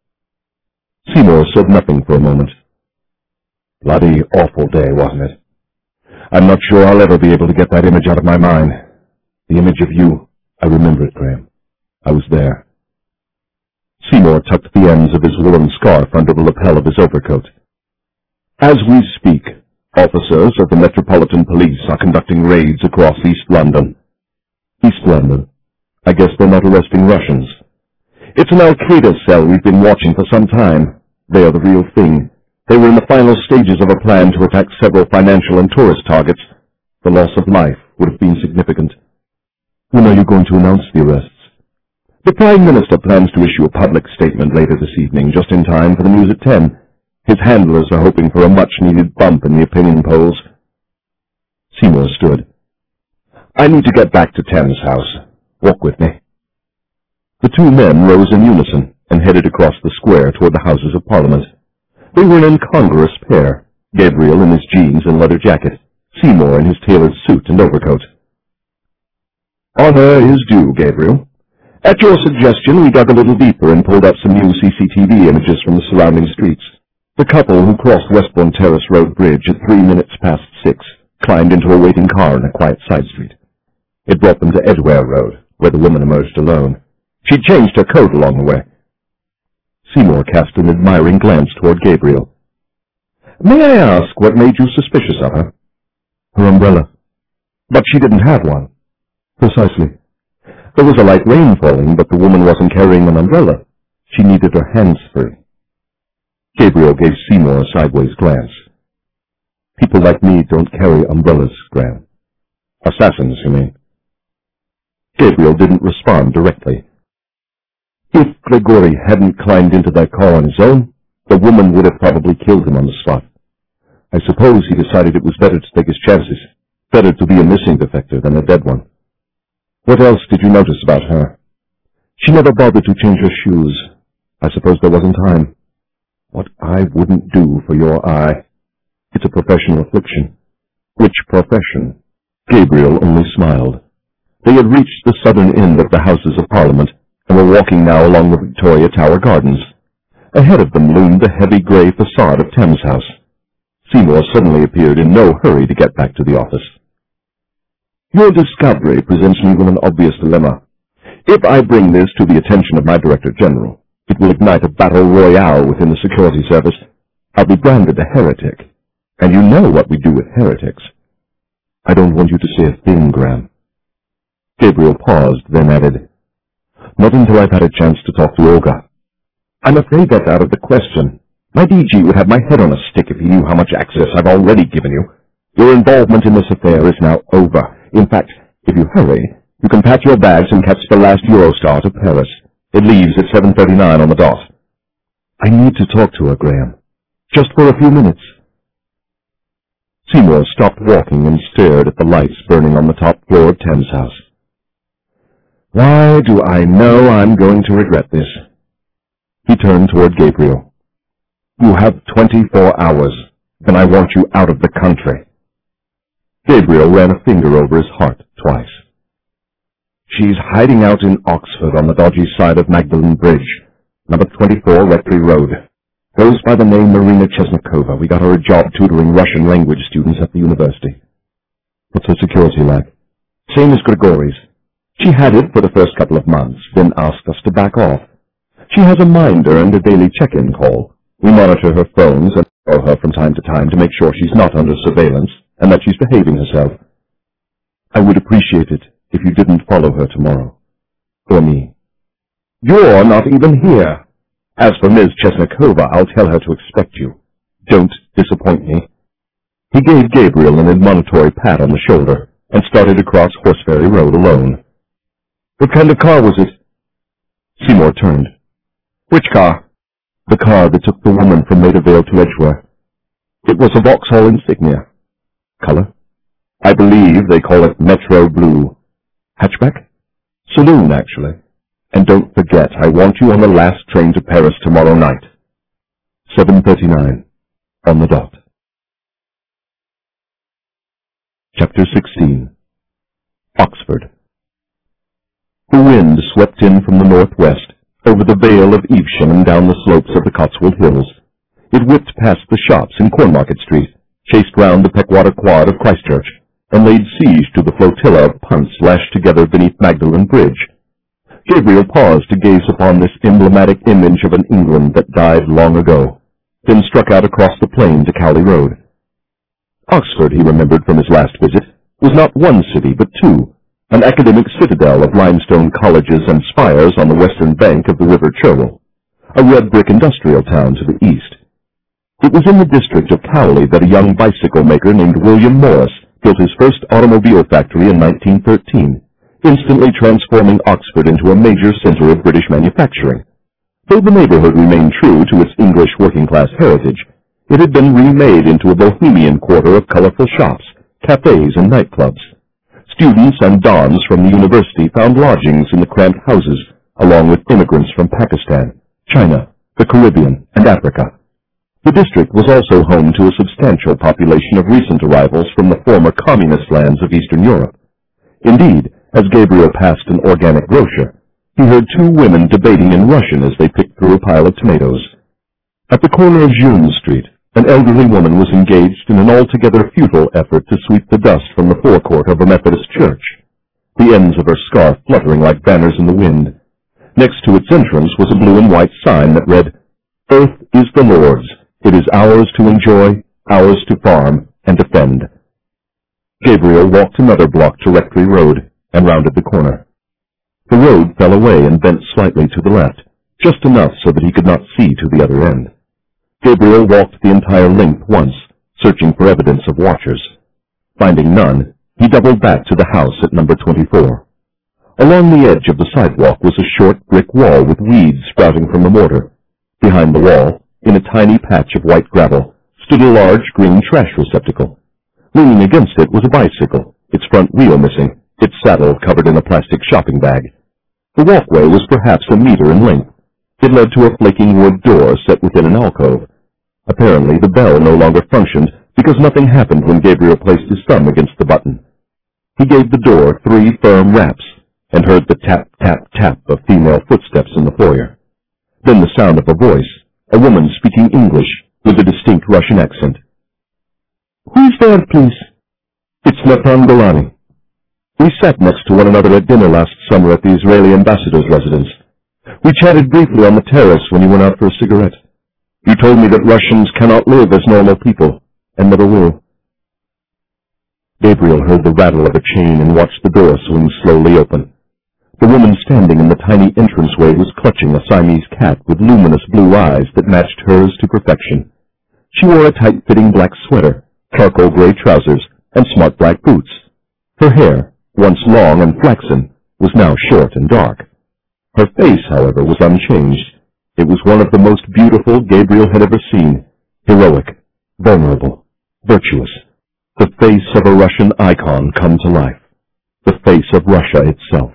Seymour said nothing for a moment. "Bloody awful day, wasn't it? I'm not sure I'll ever be able to get that image out of my mind. The image of you. I remember it, Graham. I was there." Seymour tucked the ends of his woolen scarf under the lapel of his overcoat. "As we speak, officers of the Metropolitan Police are conducting raids across East London." "East London? I guess they're not arresting Russians." "It's an Al-Qaeda cell we've been watching for some time. They are the real thing. They were in the final stages of a plan to attack several financial and tourist targets. The loss of life would have been significant." "When are you going to announce the arrests?" "The Prime Minister plans to issue a public statement later this evening, just in time for the news at 10. His handlers are hoping for a much-needed bump in the opinion polls." Seymour stood. "I need to get back to Thames House. Walk with me." The two men rose in unison and headed across the square toward the Houses of Parliament. They were an incongruous pair, Gabriel in his jeans and leather jacket, Seymour in his tailored suit and overcoat. "Honor is due, Gabriel. At your suggestion, we dug a little deeper and pulled up some new CCTV images from the surrounding streets. The couple who crossed Westbourne Terrace Road Bridge at 3 minutes past 6 climbed into a waiting car in a quiet side street. It brought them to Edgware Road, where the woman emerged alone. She'd changed her coat along the way." Seymour cast an admiring glance toward Gabriel. "May I ask what made you suspicious of her?" "Her umbrella." "But she didn't have one." "Precisely. There was a light rain falling, but the woman wasn't carrying an umbrella. She needed her hands free." Gabriel gave Seymour a sideways glance. "People like me don't carry umbrellas, Graham." "Assassins, you mean?" Gabriel didn't respond directly. If Grigori hadn't climbed into that car on his own, the woman would have probably killed him on the spot. I suppose he decided it was better to take his chances, better to be a missing defector than a dead one. "What else did you notice about her?" "She never bothered to change her shoes. I suppose there wasn't time." "What I wouldn't do for your eye." "It's a professional affliction." "Which profession?" Gabriel only smiled. They had reached the southern end of the Houses of Parliament, and were walking now along the Victoria Tower Gardens. Ahead of them loomed the heavy grey facade of Thames House. Seymour suddenly appeared in no hurry to get back to the office. "Your discovery presents me with an obvious dilemma. If I bring this to the attention of my Director General, it will ignite a battle royale within the security service. I'll be branded a heretic, and you know what we do with heretics." "I don't want you to say a thing, Graham." Gabriel paused, then added, "Not until I've had a chance to talk to Olga." "I'm afraid that's out of the question. My DG would have my head on a stick if he knew how much access I've already given you. Your involvement in this affair is now over. In fact, if you hurry, you can pack your bags and catch the last Eurostar to Paris. It leaves at 7:39 on the dot. I need to talk to her, Graham. Just for a few minutes. Seymour stopped walking and stared at the lights burning on the top floor of Thames House. Why do I know I'm going to regret this? He turned toward Gabriel. You have 24 hours, then I want you out of the country. Gabriel ran a finger over his heart twice. She's hiding out in Oxford on the dodgy side of Magdalen Bridge, number 24 Rectory Road. Goes by the name Marina Chesnikova. We got her a job tutoring Russian language students at the university. What's her security like? Same as Grigori's. She had it for the first couple of months, then asked us to back off. She has a minder and a daily check-in call. We monitor her phones and call her from time to time to make sure she's not under surveillance and that she's behaving herself. I would appreciate it if you didn't follow her tomorrow. Or me. You're not even here. As for Ms. Chesnikova, I'll tell her to expect you. Don't disappoint me. He gave Gabriel an admonitory pat on the shoulder and started across Horseferry Road alone. What kind of car was it? Seymour turned. Which car? The car that took the woman from Maida Vale to Edgware. It was a Vauxhall Insignia. Color? I believe they call it Metro Blue. Hatchback? Saloon, actually. And don't forget, I want you on the last train to Paris tomorrow night. 7:39, on the dot. Chapter 16. Oxford. The wind swept in from the northwest, over the Vale of Evesham and down the slopes of the Cotswold Hills. It whipped past the shops in Cornmarket Street, chased round the Peckwater Quad of Christchurch, and laid siege to the flotilla of punts lashed together beneath Magdalen Bridge. Gabriel paused to gaze upon this emblematic image of an England that died long ago, then struck out across the plain to Cowley Road. Oxford, he remembered from his last visit, was not one city but two, an academic citadel of limestone colleges and spires on the western bank of the River Cherwell, a red-brick industrial town to the east. It was in the district of Cowley that a young bicycle maker named William Morris built his first automobile factory in 1913, instantly transforming Oxford into a major center of British manufacturing. Though the neighborhood remained true to its English working-class heritage, it had been remade into a bohemian quarter of colorful shops, cafes, and nightclubs. Students and dons from the university found lodgings in the cramped houses, along with immigrants from Pakistan, China, the Caribbean, and Africa. The district was also home to a substantial population of recent arrivals from the former communist lands of Eastern Europe. Indeed, as Gabriel passed an organic grocer, he heard two women debating in Russian as they picked through a pile of tomatoes. At the corner of June Street, an elderly woman was engaged in an altogether futile effort to sweep the dust from the forecourt of a Methodist church, the ends of her scarf fluttering like banners in the wind. Next to its entrance was a blue and white sign that read, "Earth is the Lord's. It is ours to enjoy, ours to farm and defend." Gabriel walked another block to Rectory Road and rounded the corner. The road fell away and bent slightly to the left, just enough so that he could not see to the other end. Gabriel walked the entire length once, searching for evidence of watchers. Finding none, he doubled back to the house at number 24. Along the edge of the sidewalk was a short brick wall with weeds sprouting from the mortar. Behind the wall, in a tiny patch of white gravel, stood a large green trash receptacle. Leaning against it was a bicycle, its front wheel missing, its saddle covered in a plastic shopping bag. The walkway was perhaps a meter in length. It led to a flaking wood door set within an alcove. Apparently the bell no longer functioned because nothing happened when Gabriel placed his thumb against the button. He gave the door 3 firm raps and heard the tap, tap, tap of female footsteps in the foyer. Then the sound of a voice, a woman speaking English with a distinct Russian accent. "Who's there, please?" "It's Natan Golani. We sat next to one another at dinner last summer at the Israeli ambassador's residence. We chatted briefly on the terrace when you went out for a cigarette. You told me that Russians cannot live as normal people, and never will." Gabriel heard the rattle of a chain and watched the door swing slowly open. The woman standing in the tiny entranceway was clutching a Siamese cat with luminous blue eyes that matched hers to perfection. She wore a tight-fitting black sweater, charcoal gray trousers, and smart black boots. Her hair, once long and flaxen, was now short and dark. Her face, however, was unchanged. It was one of the most beautiful Gabriel had ever seen, heroic, vulnerable, virtuous. The face of a Russian icon come to life. The face of Russia itself.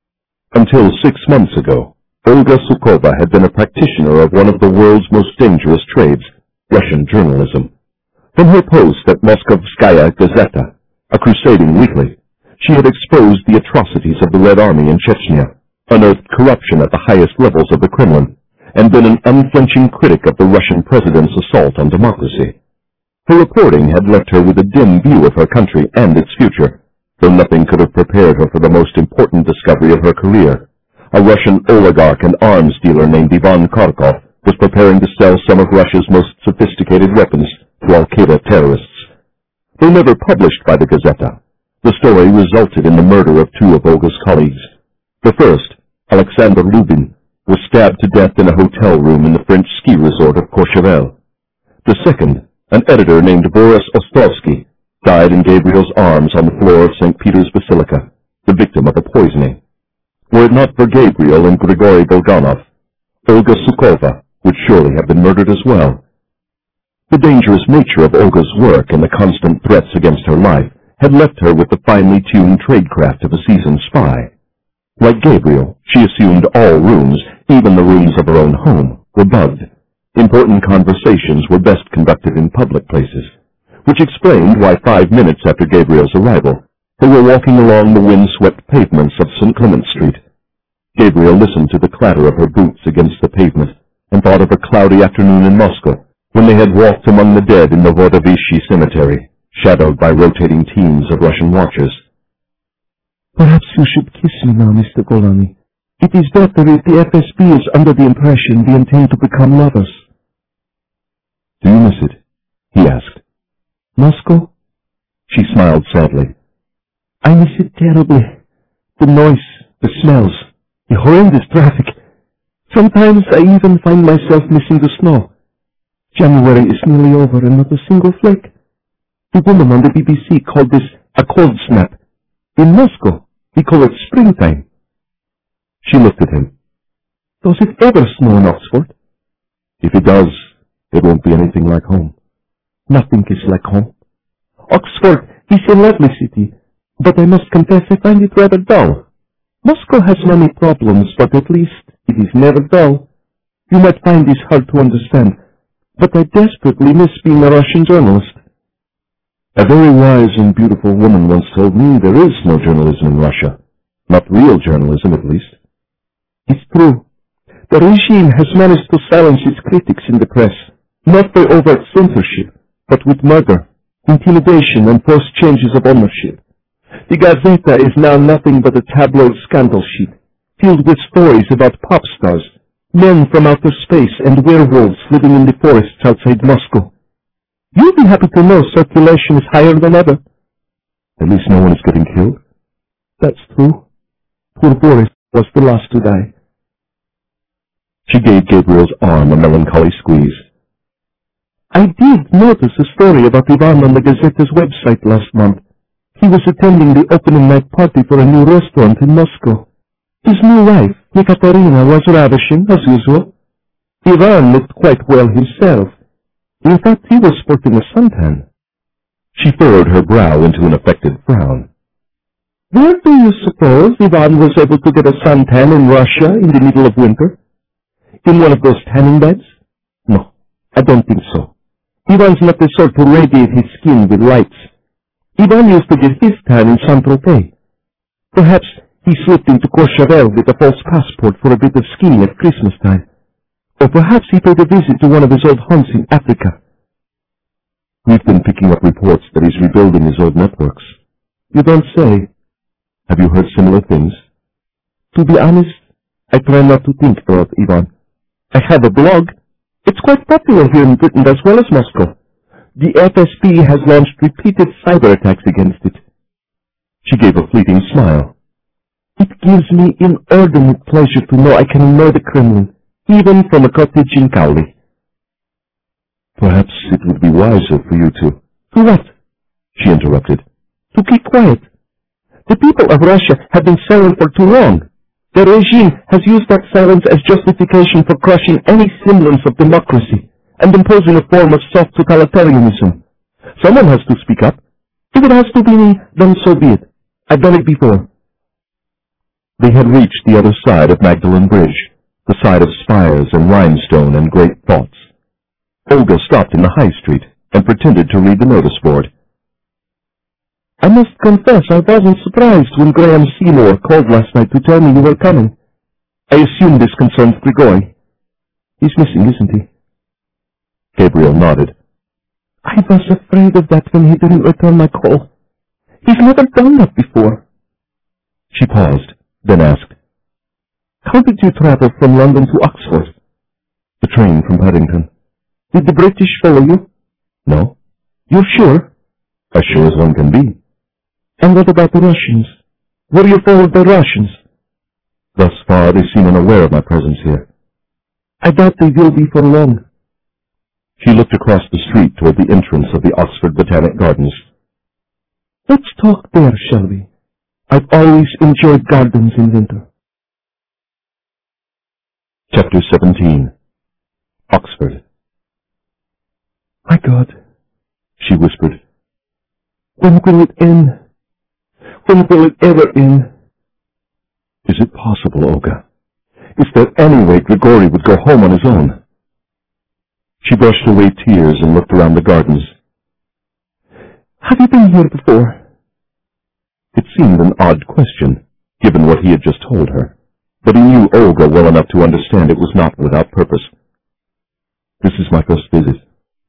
Until 6 months ago, Olga Sukova had been a practitioner of one of the world's most dangerous trades, Russian journalism. From her post at Moskovskaya Gazeta, a crusading weekly, she had exposed the atrocities of the Red Army in Chechnya, unearthed corruption at the highest levels of the Kremlin, and been an unflinching critic of the Russian president's assault on democracy. Her reporting had left her with a dim view of her country and its future, though nothing could have prepared her for the most important discovery of her career. A Russian oligarch and arms dealer named Ivan Kharkov was preparing to sell some of Russia's most sophisticated weapons to Al-Qaeda terrorists. Though never published by the Gazeta, the story resulted in the murder of 2 of Olga's colleagues. The first, Alexander Lubin, was stabbed to death in a hotel room in the French ski resort of Courchevel. The second, an editor named Boris Ostrovsky, died in Gabriel's arms on the floor of St. Peter's Basilica, the victim of a poisoning. Were it not for Gabriel and Grigory Bulganov, Olga Sukova would surely have been murdered as well. The dangerous nature of Olga's work and the constant threats against her life had left her with the finely tuned tradecraft of a seasoned spy. Like Gabriel, she assumed all rooms, even the rooms of her own home, were bugged. Important conversations were best conducted in public places, which explained why 5 minutes after Gabriel's arrival, they were walking along the wind-swept pavements of St. Clement Street. Gabriel listened to the clatter of her boots against the pavement and thought of a cloudy afternoon in Moscow when they had walked among the dead in the Vodovichy cemetery, shadowed by rotating teams of Russian watchers. Perhaps you should kiss me now, Mr. Golani. It is better if the FSB is under the impression we intend to become lovers. Do you miss it? He asked. Moscow? She smiled sadly. I miss it terribly. The noise, the smells, the horrendous traffic. Sometimes I even find myself missing the snow. January is nearly over and not a single flake. The woman on the BBC called this a cold snap. In Moscow, we call it springtime. She looked at him. Does it ever snow in Oxford? If it does, it won't be anything like home. Nothing is like home. Oxford is a lovely city, but I must confess I find it rather dull. Moscow has many problems, but at least it is never dull. You might find this hard to understand, but I desperately miss being a Russian journalist. A very wise and beautiful woman once told me there is no journalism in Russia. Not real journalism, at least. It's true. The regime has managed to silence its critics in the press, not by overt censorship, but with murder, intimidation, and forced changes of ownership. The Gazeta is now nothing but a tabloid scandal sheet, filled with stories about pop stars, men from outer space, and werewolves living in the forests outside Moscow. You'll be happy to know circulation is higher than ever. At least no one is getting killed. That's true. Poor Boris was the last to die. She gave Gabriel's arm a melancholy squeeze. I did notice a story about Ivan on the Gazeta's website last month. He was attending the opening night party for a new restaurant in Moscow. His new wife, Ekaterina, was ravishing, as usual. Ivan looked quite well himself. In fact, he was sporting a suntan. She furrowed her brow into an affected frown. Where do you suppose Ivan was able to get a suntan in Russia in the middle of winter? In one of those tanning beds? No, I don't think so. Ivan's not the sort to radiate his skin with lights. Ivan used to get his tan in Saint-Tropez. Perhaps he slipped into Courchevel with a false passport for a bit of skiing at Christmas time. Or perhaps he paid a visit to one of his old haunts in Africa. We've been picking up reports that he's rebuilding his old networks. You don't say. Have you heard similar things? To be honest, I try not to think about Ivan. I have a blog. It's quite popular here in Britain as well as Moscow. The FSB has launched repeated cyber attacks against it. She gave a fleeting smile. It gives me inordinate pleasure to know I can annoy the Kremlin, even from a cottage in Cowley. Perhaps it would be wiser for you to... To what? She interrupted. To keep quiet. The people of Russia have been silent for too long. The regime has used that silence as justification for crushing any semblance of democracy and imposing a form of soft totalitarianism. Someone has to speak up. If it has to be me, then so be it. I've done it before. They had reached the other side of Magdalen Bridge, the side of spires and rhinestone and great thoughts. Olga stopped in the high street and pretended to read the notice board. I must confess I wasn't surprised when Graham Seymour called last night to tell me you were coming. I assume this concerns Grigory. He's missing, isn't he? Gabriel nodded. I was afraid of that when he didn't return my call. He's never done that before. She paused, then asked, How did you travel from London to Oxford? The train from Paddington. Did the British follow you? No. You're sure? As sure as one can be. And what about the Russians? Were you followed by Russians? Thus far they seem unaware of my presence here. I doubt they will be for long. She looked across the street toward the entrance of the Oxford Botanic Gardens. Let's talk there, shall we? I've always enjoyed gardens in winter. Chapter 17. Oxford. My God, she whispered. When will it end? When will it ever end? Is it possible, Olga? Is there any way Grigory would go home on his own? She brushed away tears and looked around the gardens. Have you been here before? It seemed an odd question, given what he had just told her, but he knew Olga well enough to understand it was not without purpose. This is my first visit.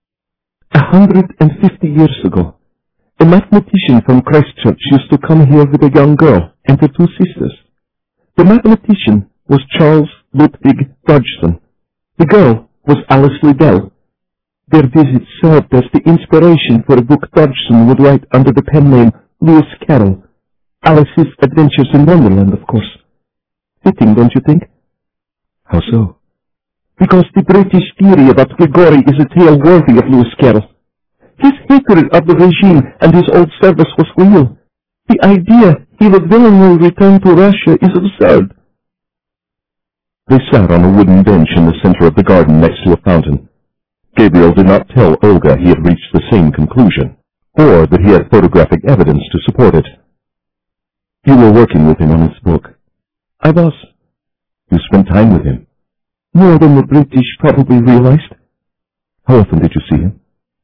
150 years ago, a mathematician from Christchurch used to come here with a young girl and her two sisters. The mathematician was Charles Ludwig Dodgson. The girl was Alice Liddell. Their visit served as the inspiration for a book Dodgson would write under the pen name Lewis Carroll. Alice's Adventures in Wonderland, of course. Fitting, don't you think? How so? Because the British theory about Grigory is a tale worthy of Lewis Carroll. His hatred of the regime and his old service was real. The idea he would willingly return to Russia is absurd. They sat on a wooden bench in the center of the garden next to a fountain. Gabriel did not tell Olga he had reached the same conclusion, or that he had photographic evidence to support it. You were working with him on his book. I was. You spent time with him. More than the British probably realized. How often did you see him?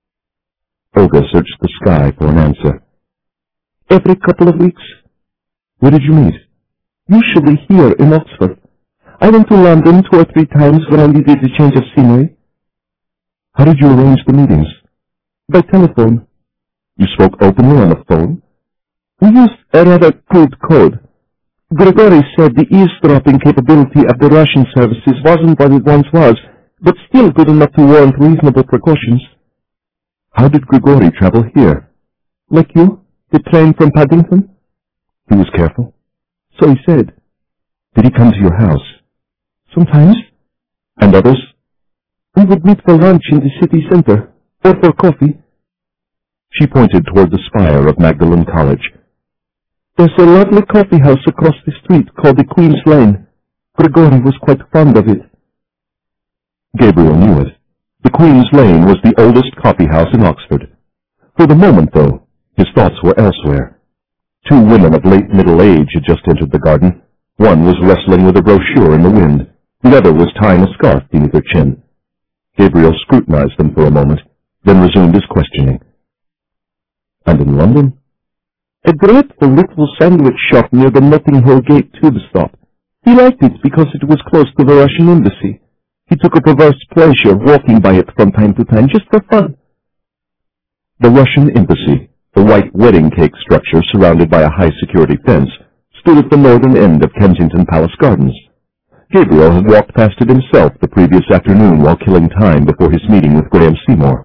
Olga searched the sky for an answer. Every couple of weeks. Where did you meet? Usually here in Oxford. I went to London 2 or 3 times when I needed a change of scenery. How did you arrange the meetings? By telephone. You spoke openly on the phone? We used a rather crude code. Grigory said the eavesdropping capability of the Russian services wasn't what it once was, but still good enough to warrant reasonable precautions. How did Grigory travel here? Like you? The train from Paddington? He was careful? So he said. Did he come to your house? Sometimes. And others? We would meet for lunch in the city center, or for coffee. She pointed toward the spire of Magdalen College. There's a lovely coffee house across the street called the Queen's Lane. Grigory was quite fond of it. Gabriel knew it. The Queen's Lane was the oldest coffee house in Oxford. For the moment, though, his thoughts were elsewhere. 2 women of late middle age had just entered the garden. One was wrestling with a brochure in the wind. The other was tying a scarf beneath her chin. Gabriel scrutinized them for a moment, then resumed his questioning. And in London? A dreadful little sandwich shop near the Notting Hill Gate tube stop. He liked it because it was close to the Russian embassy. He took a perverse pleasure walking by it from time to time, just for fun. The Russian embassy, the white wedding cake structure surrounded by a high-security fence, stood at the northern end of Kensington Palace Gardens. Gabriel had walked past it himself the previous afternoon while killing time before his meeting with Graham Seymour.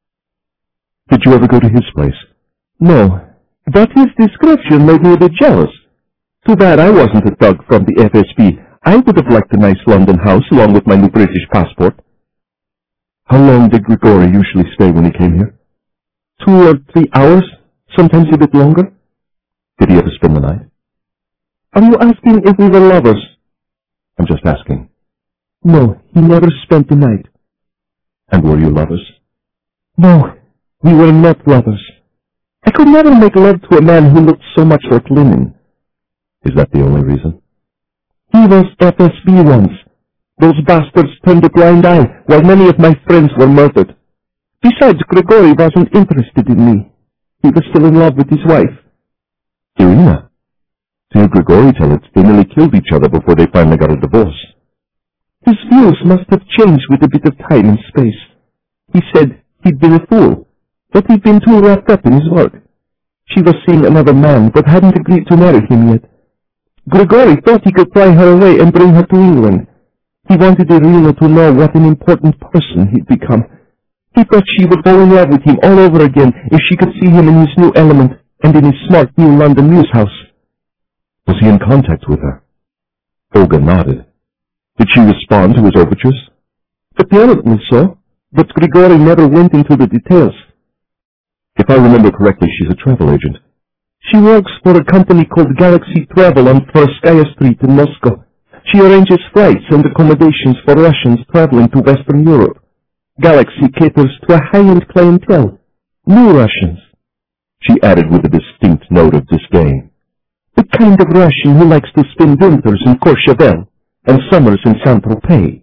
Did you ever go to his place? No, but his description made me a bit jealous. Too bad I wasn't a thug from the FSB. I would have liked a nice London house along with my new British passport. How long did Grigori usually stay when he came here? 2 or 3 hours, sometimes a bit longer. Did he ever spend the night? Are you asking if we were lovers? I'm just asking. No, he never spent the night. And were you lovers? No, we were not lovers. I could never make love to a man who looked so much like linen. Is that the only reason? He was FSB once. Those bastards turned a blind eye while many of my friends were murdered. Besides, Grigori wasn't interested in me. He was still in love with his wife. Irina. To hear Grigori tell it, they nearly killed each other before they finally got a divorce. His views must have changed with a bit of time and space. He said he'd been a fool, but he'd been too wrapped up in his work. She was seeing another man, but hadn't agreed to marry him yet. Grigori thought he could fly her away and bring her to England. He wanted Irina to know what an important person he'd become. He thought she would fall in love with him all over again if she could see him in his new element and in his smart new London news house. Was he in contact with her? Olga nodded. Did she respond to his overtures? Apparently so, but Grigori never went into the details. If I remember correctly, she's a travel agent. She works for a company called Galaxy Travel on Tverskaya Street in Moscow. She arranges flights and accommodations for Russians traveling to Western Europe. Galaxy caters to a high-end clientele, new Russians. She added with a distinct note of disdain. The kind of Russian who likes to spend winters in Courchevel and summers in Saint-Tropez.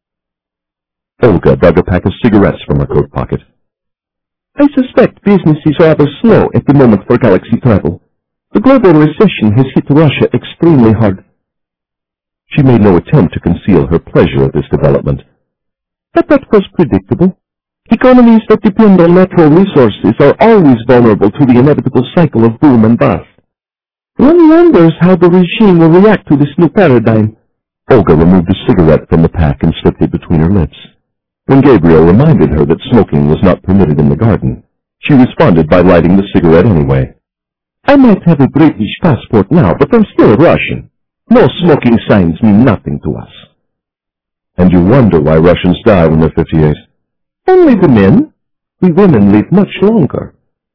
Olga dug a pack of cigarettes from her coat pocket. I suspect business is rather slow at the moment for Galaxy Travel. The global recession has hit Russia extremely hard. She made no attempt to conceal her pleasure at this development. But that was predictable. Economies that depend on natural resources are always vulnerable to the inevitable cycle of boom and bust. One wonders how the regime will react to this new paradigm. Olga removed a cigarette from the pack and slipped it between her lips. When Gabriel reminded her that smoking was not permitted in the garden, she responded by lighting the cigarette anyway. I might have a British passport now, but I'm still a Russian. No smoking signs mean nothing to us. And you wonder why Russians die when they're 58? Only the men. We women live much longer.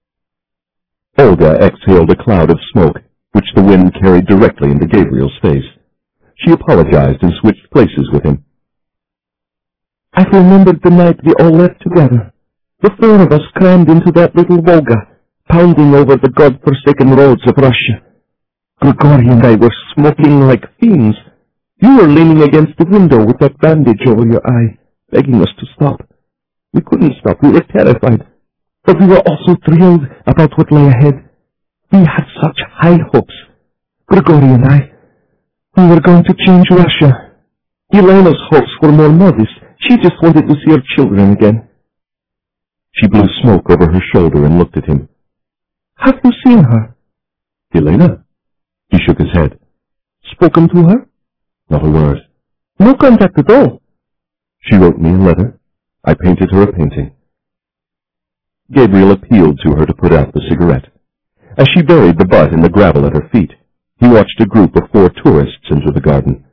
Olga exhaled a cloud of smoke, which the wind carried directly into Gabriel's face. She apologized and switched places with him. I remembered the night we all left together. The 4 of us crammed into that little Volga, pounding over the god-forsaken roads of Russia. Grigori and I were smoking like fiends. You were leaning against the window with that bandage over your eye, begging us to stop. We couldn't stop. We were terrified. But we were also thrilled about what lay ahead. We had such high hopes. Grigori and I. We were going to change Russia. Elena's hopes were more modest. She just wanted to see her children again. She blew smoke over her shoulder and looked at him. Have you seen her? Elena? He shook his head. Spoken to her? Not a word. No contact at all. She wrote me a letter. I painted her a painting. Gabriel appealed to her to put out the cigarette. As she buried the butt in the gravel at her feet, he watched a group of 4 tourists enter the garden.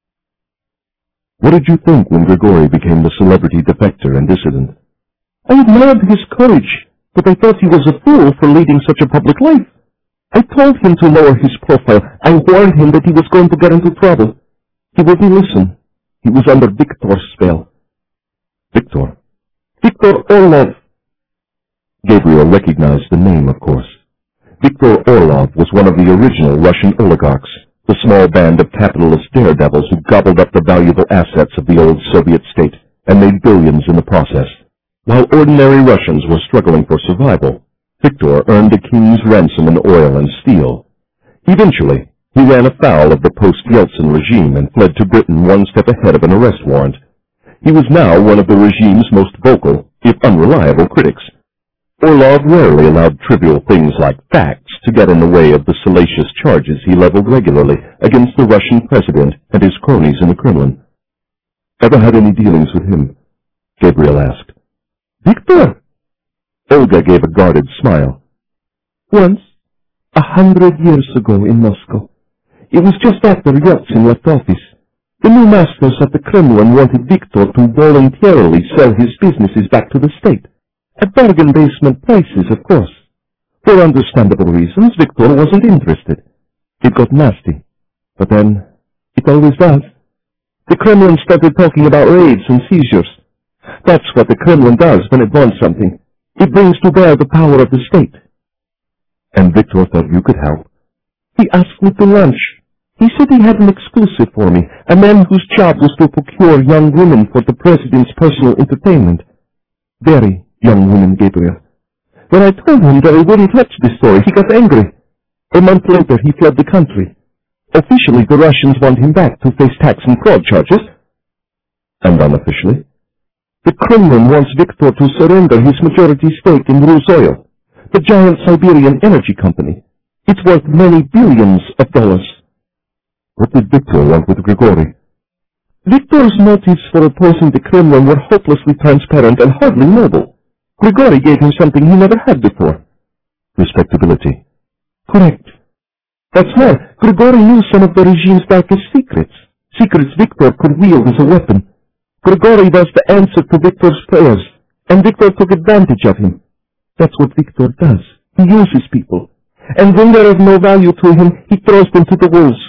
What did you think when Grigori became the celebrity defector and dissident? I admired his courage, but I thought he was a fool for leading such a public life. I told him to lower his profile. I warned him that he was going to get into trouble. He wouldn't listen. He was under Viktor's spell. Viktor? Viktor Orlov. Gabriel recognized the name, of course. Viktor Orlov was one of the original Russian oligarchs, the small band of capitalist daredevils who gobbled up the valuable assets of the old Soviet state and made billions in the process. While ordinary Russians were struggling for survival, Viktor earned a king's ransom in oil and steel. Eventually, he ran afoul of the post-Yeltsin regime and fled to Britain one step ahead of an arrest warrant. He was now one of the regime's most vocal, if unreliable, critics. Orlov rarely allowed trivial things like facts to get in the way of the salacious charges he leveled regularly against the Russian president and his cronies in the Kremlin. Ever had any dealings with him? Gabriel asked. Viktor? Olga gave a guarded smile. Once, 100 years ago in Moscow. It was just after Yeltsin left office. The new masters at the Kremlin wanted Viktor to voluntarily sell his businesses back to the state. At bargain basement prices, of course. For understandable reasons, Viktor wasn't interested. It got nasty. But then, it always does. The Kremlin started talking about raids and seizures. That's what the Kremlin does when it wants something. It brings to bear the power of the state. And Viktor thought you could help. He asked me to lunch. He said he had an exclusive for me, a man whose job was to procure young women for the president's personal entertainment. Very young women, Gabriel. When I told him that I wouldn't touch this story, he got angry. A month later, he fled the country. Officially, the Russians want him back to face tax and fraud charges. And unofficially? The Kremlin wants Viktor to surrender his majority stake in Rusoil, the giant Siberian energy company. It's worth many billions of dollars. What did Viktor want with Grigory? Viktor's motives for opposing the Kremlin were hopelessly transparent and hardly noble. Grigory gave him something he never had before. Respectability. Correct. What's more, Grigory knew some of the regime's darkest secrets. Secrets Viktor could wield as a weapon. Grigory was the answer to Viktor's prayers, and Viktor took advantage of him. That's what Viktor does. He uses people. And when they're of no value to him, he throws them to the wolves.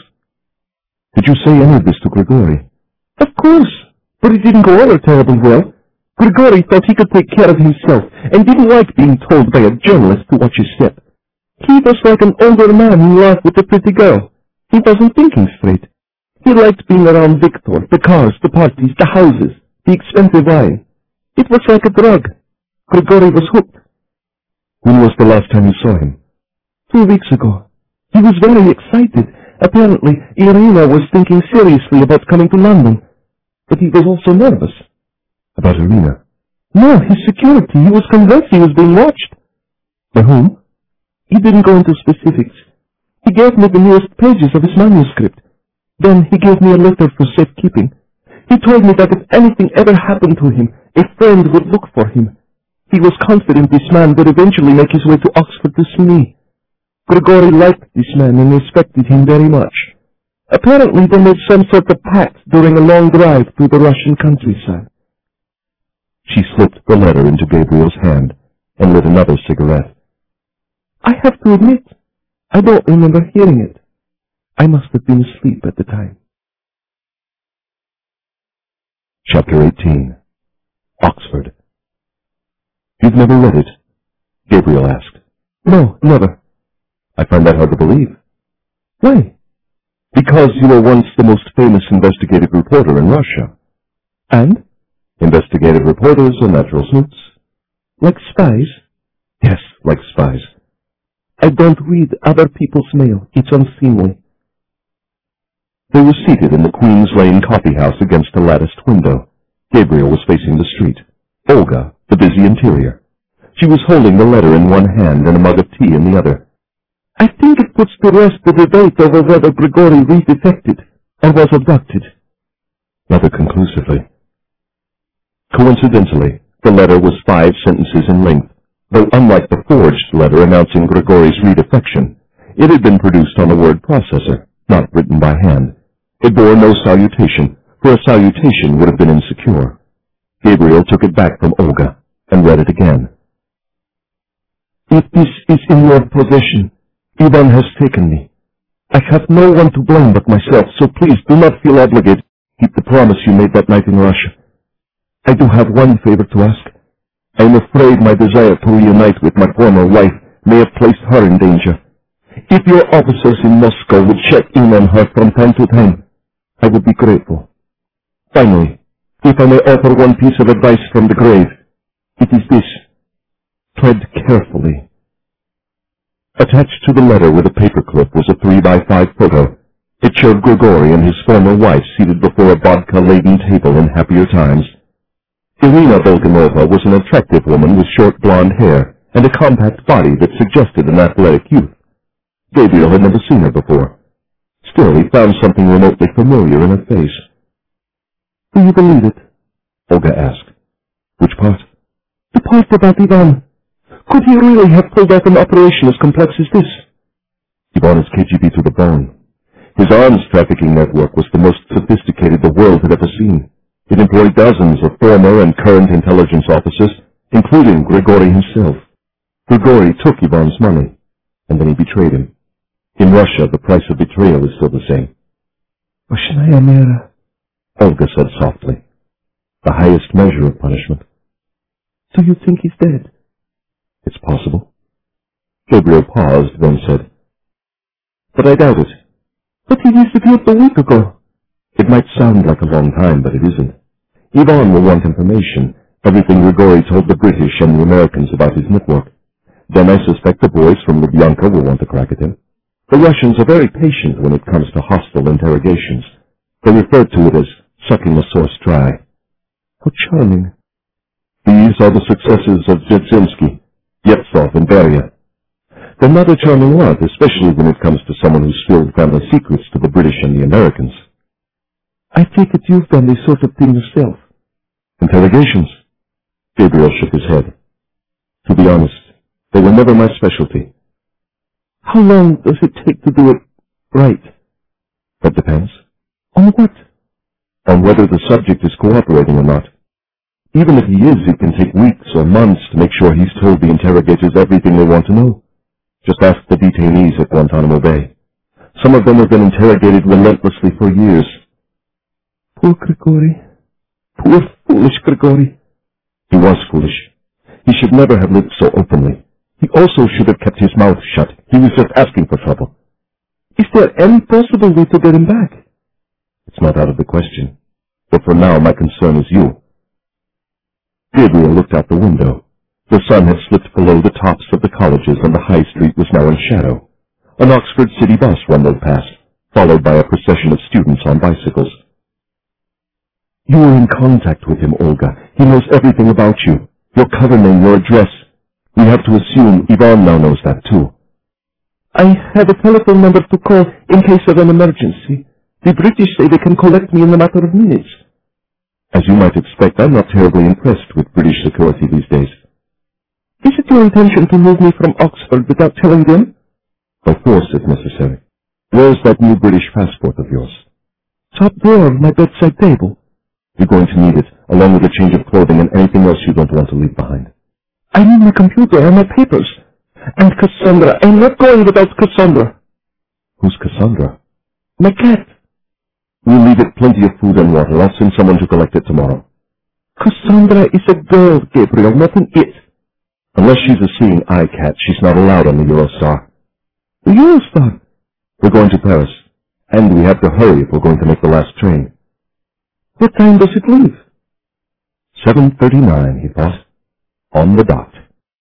Did you say any of this to Grigory? Of course, but it didn't go over terribly well. Grigory thought he could take care of himself, and didn't like being told by a journalist to watch his step. He was like an older man in love with a pretty girl. He wasn't thinking straight. He liked being around Viktor, the cars, the parties, the houses, the expensive wine. It was like a drug. Grigory was hooked. When was the last time you saw him? 2 weeks ago. He was very excited. Apparently, Irina was thinking seriously about coming to London. But he was also nervous. About Irina? No, his security. He was convinced he was being watched. By whom? He didn't go into specifics. He gave me the newest pages of his manuscript. Then he gave me a letter for safekeeping. He told me that if anything ever happened to him, a friend would look for him. He was confident this man would eventually make his way to Oxford to see me. Grigory liked this man and respected him very much. Apparently they made some sort of pact during a long drive through the Russian countryside. She slipped the letter into Gabriel's hand and lit another cigarette. I have to admit, I don't remember hearing it. I must have been asleep at the time. Chapter 18. Oxford. You've never read it? Gabriel asked. No, never. I find that hard to believe. Why? Because you were once the most famous investigative reporter in Russia. And? Investigative reporters are natural suits. Like spies? Yes, like spies. I don't read other people's mail. It's unseemly. They were seated in the Queen's Lane coffee house against a latticed window. Gabriel was facing the street. Olga, the busy interior. She was holding the letter in one hand and a mug of tea in the other. I think it puts to rest the debate over whether Grigory redefected or was abducted. Rather conclusively. Coincidentally, the letter was 5 sentences in length, though unlike the forged letter announcing Grigory's redefection, it had been produced on a word processor, not written by hand. It bore no salutation, for a salutation would have been insecure. Gabriel took it back from Olga and read it again. If this is in your possession, Ivan has taken me. I have no one to blame but myself, so please do not feel obligated to keep the promise you made that night in Russia. I do have one favor to ask. I am afraid my desire to reunite with my former wife may have placed her in danger. If your officers in Moscow would check in on her from time to time, I would be grateful. Finally, if I may offer one piece of advice from the grave, it is this. Tread carefully. Attached to the letter with a paperclip was a 3x5 photo. It showed Grigory and his former wife seated before a vodka-laden table in happier times. Irina Volganova was an attractive woman with short blonde hair and a compact body that suggested an athletic youth. Gabriel had never seen her before. Still, he found something remotely familiar in her face. Do you believe it? Olga asked. Which part? The part about Ivan. Could he really have pulled off an operation as complex as this? Ivan is KGB to the bone. His arms trafficking network was the most sophisticated the world had ever seen. It employed dozens of former and current intelligence officers, including Grigory himself. Grigory took Ivan's money, and then he betrayed him. In Russia, the price of betrayal is still the same. Vashnaya mera, Olga said softly. The highest measure of punishment. So you think he's dead? It's possible. Gabriel paused, then said, But I doubt it. But he disappeared a week ago. It might sound like a long time, but it isn't. Ivan will want information, everything Grigory told the British and the Americans about his network. Then I suspect the boys from Lubyanka will want to crack at him. The Russians are very patient when it comes to hostile interrogations. They refer to it as sucking a source dry. How charming. These are the successors of Dzerzhinsky, Yevtsov, and Beria. They're not a charming lot, especially when it comes to someone who spilled family secrets to the British and the Americans. I take it you've done this sort of thing yourself. Interrogations? Gabriel shook his head. To be honest, they were never my specialty. How long does it take to do it right? That depends. On what? On whether the subject is cooperating or not. Even if he is, it can take weeks or months to make sure he's told the interrogators everything they want to know. Just ask the detainees at Guantanamo Bay. Some of them have been interrogated relentlessly for years. Poor Grigory. Poor foolish Grigory. He was foolish. He should never have lived so openly. He also should have kept his mouth shut. He was just asking for trouble. Is there any possible way to get him back? It's not out of the question. But for now, my concern is you. Gabriel looked out the window. The sun had slipped below the tops of the colleges, and the high street was now in shadow. An Oxford city bus rumbled past, followed by a procession of students on bicycles. You were in contact with him, Olga. He knows everything about you. Your cover name, your address. We have to assume Ivan now knows that, too. I have a telephone number to call in case of an emergency. The British say they can collect me in a matter of minutes. As you might expect, I'm not terribly impressed with British security these days. Is it your intention to move me from Oxford without telling them? By force, if necessary. Where's that new British passport of yours? Top drawer of my bedside table. You're going to need it, along with a change of clothing and anything else you don't want to leave behind. I need my computer and my papers. And Cassandra. I'm not going without Cassandra. Who's Cassandra? My cat. We'll leave it plenty of food and water. I'll send someone to collect it tomorrow. Cassandra is a girl, Gabriel, not an it. Unless she's a seeing eye cat, she's not allowed on the Eurostar. The Eurostar? We're going to Paris. And we have to hurry if we're going to make the last train. What time does it leave? 7:39, he thought. On the dot.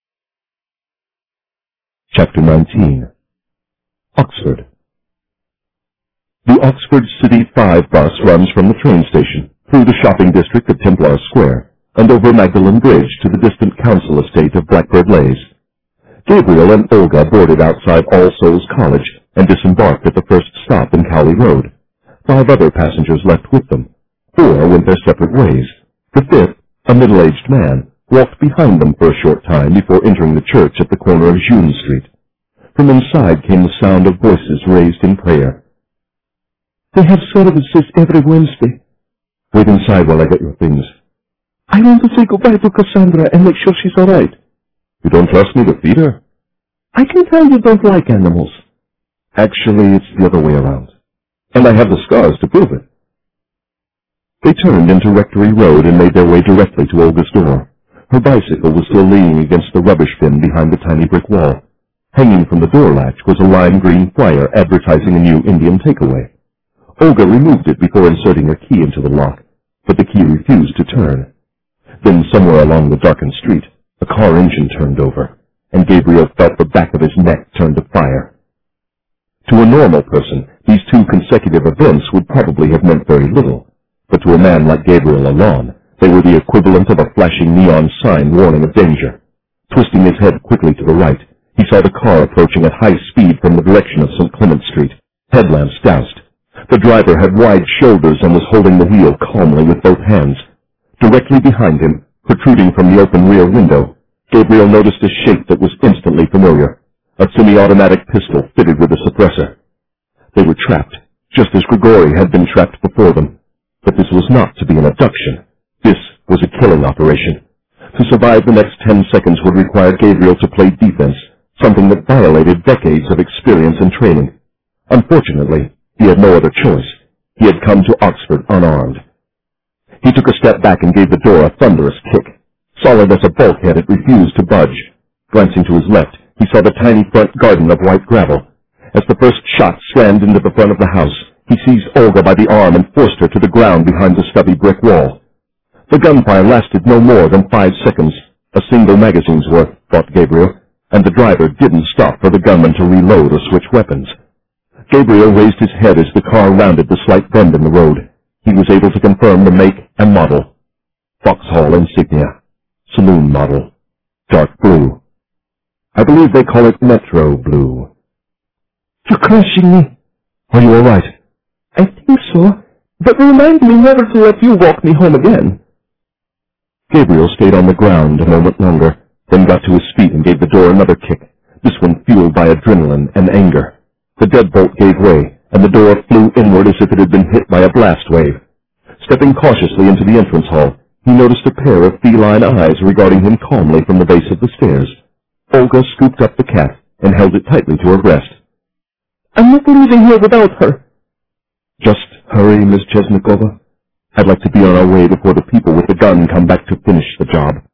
Chapter 19. Oxford. The Oxford City 5 bus runs from the train station, through the shopping district of Templar Square, and over Magdalen Bridge to the distant council estate of Blackbird Leys. Gabriel and Olga boarded outside All Souls College and disembarked at the first stop in Cowley Road. 5 other passengers left with them. 4 went their separate ways. The 5th, a middle-aged man, walked behind them for a short time before entering the church at the corner of June Street. From inside came the sound of voices raised in prayer. They have services every Wednesday. Wait inside while I get your things. I want to say goodbye to Cassandra and make sure she's all right. You don't trust me to feed her? I can tell you don't like animals. Actually, it's the other way around. And I have the scars to prove it. They turned into Rectory Road and made their way directly to Olga's door. Her bicycle was still leaning against the rubbish bin behind the tiny brick wall. Hanging from the door latch was a lime green flyer advertising a new Indian takeaway. Olga removed it before inserting her key into the lock, but the key refused to turn. Then somewhere along the darkened street, a car engine turned over, and Gabriel felt the back of his neck turn to fire. To a normal person, these 2 consecutive events would probably have meant very little, but to a man like Gabriel Allon, they were the equivalent of a flashing neon sign warning of danger. Twisting his head quickly to the right, he saw the car approaching at high speed from the direction of St. Clement Street, headlamps doused. The driver had wide shoulders and was holding the wheel calmly with both hands. Directly behind him, protruding from the open rear window, Gabriel noticed a shape that was instantly familiar, a semi-automatic pistol fitted with a suppressor. They were trapped, just as Grigori had been trapped before them. But this was not to be an abduction. This was a killing operation. To survive the next 10 seconds would require Gabriel to play defense, something that violated decades of experience and training. Unfortunately, he had no other choice. He had come to Oxford unarmed. He took a step back and gave the door a thunderous kick. Solid as a bulkhead, it refused to budge. Glancing to his left, he saw the tiny front garden of white gravel. As the first shot slammed into the front of the house, he seized Olga by the arm and forced her to the ground behind the stubby brick wall. The gunfire lasted no more than 5 seconds, a single magazine's worth, thought Gabriel, and the driver didn't stop for the gunman to reload or switch weapons. Gabriel raised his head as the car rounded the slight bend in the road. He was able to confirm the make and model. Vauxhall insignia. Saloon model. Dark blue. I believe they call it Metro blue. You're crushing me. Are you all right? I think so, but remind me never to let you walk me home again. Gabriel stayed on the ground a moment longer, then got to his feet and gave the door another kick, this one fueled by adrenaline and anger. The deadbolt gave way, and the door flew inward as if it had been hit by a blast wave. Stepping cautiously into the entrance hall, he noticed a pair of feline eyes regarding him calmly from the base of the stairs. Olga scooped up the cat and held it tightly to her breast. I'm not leaving here without her. Just hurry, Miss Chesnikova. I'd like to be on our way before the people with the gun come back to finish the job.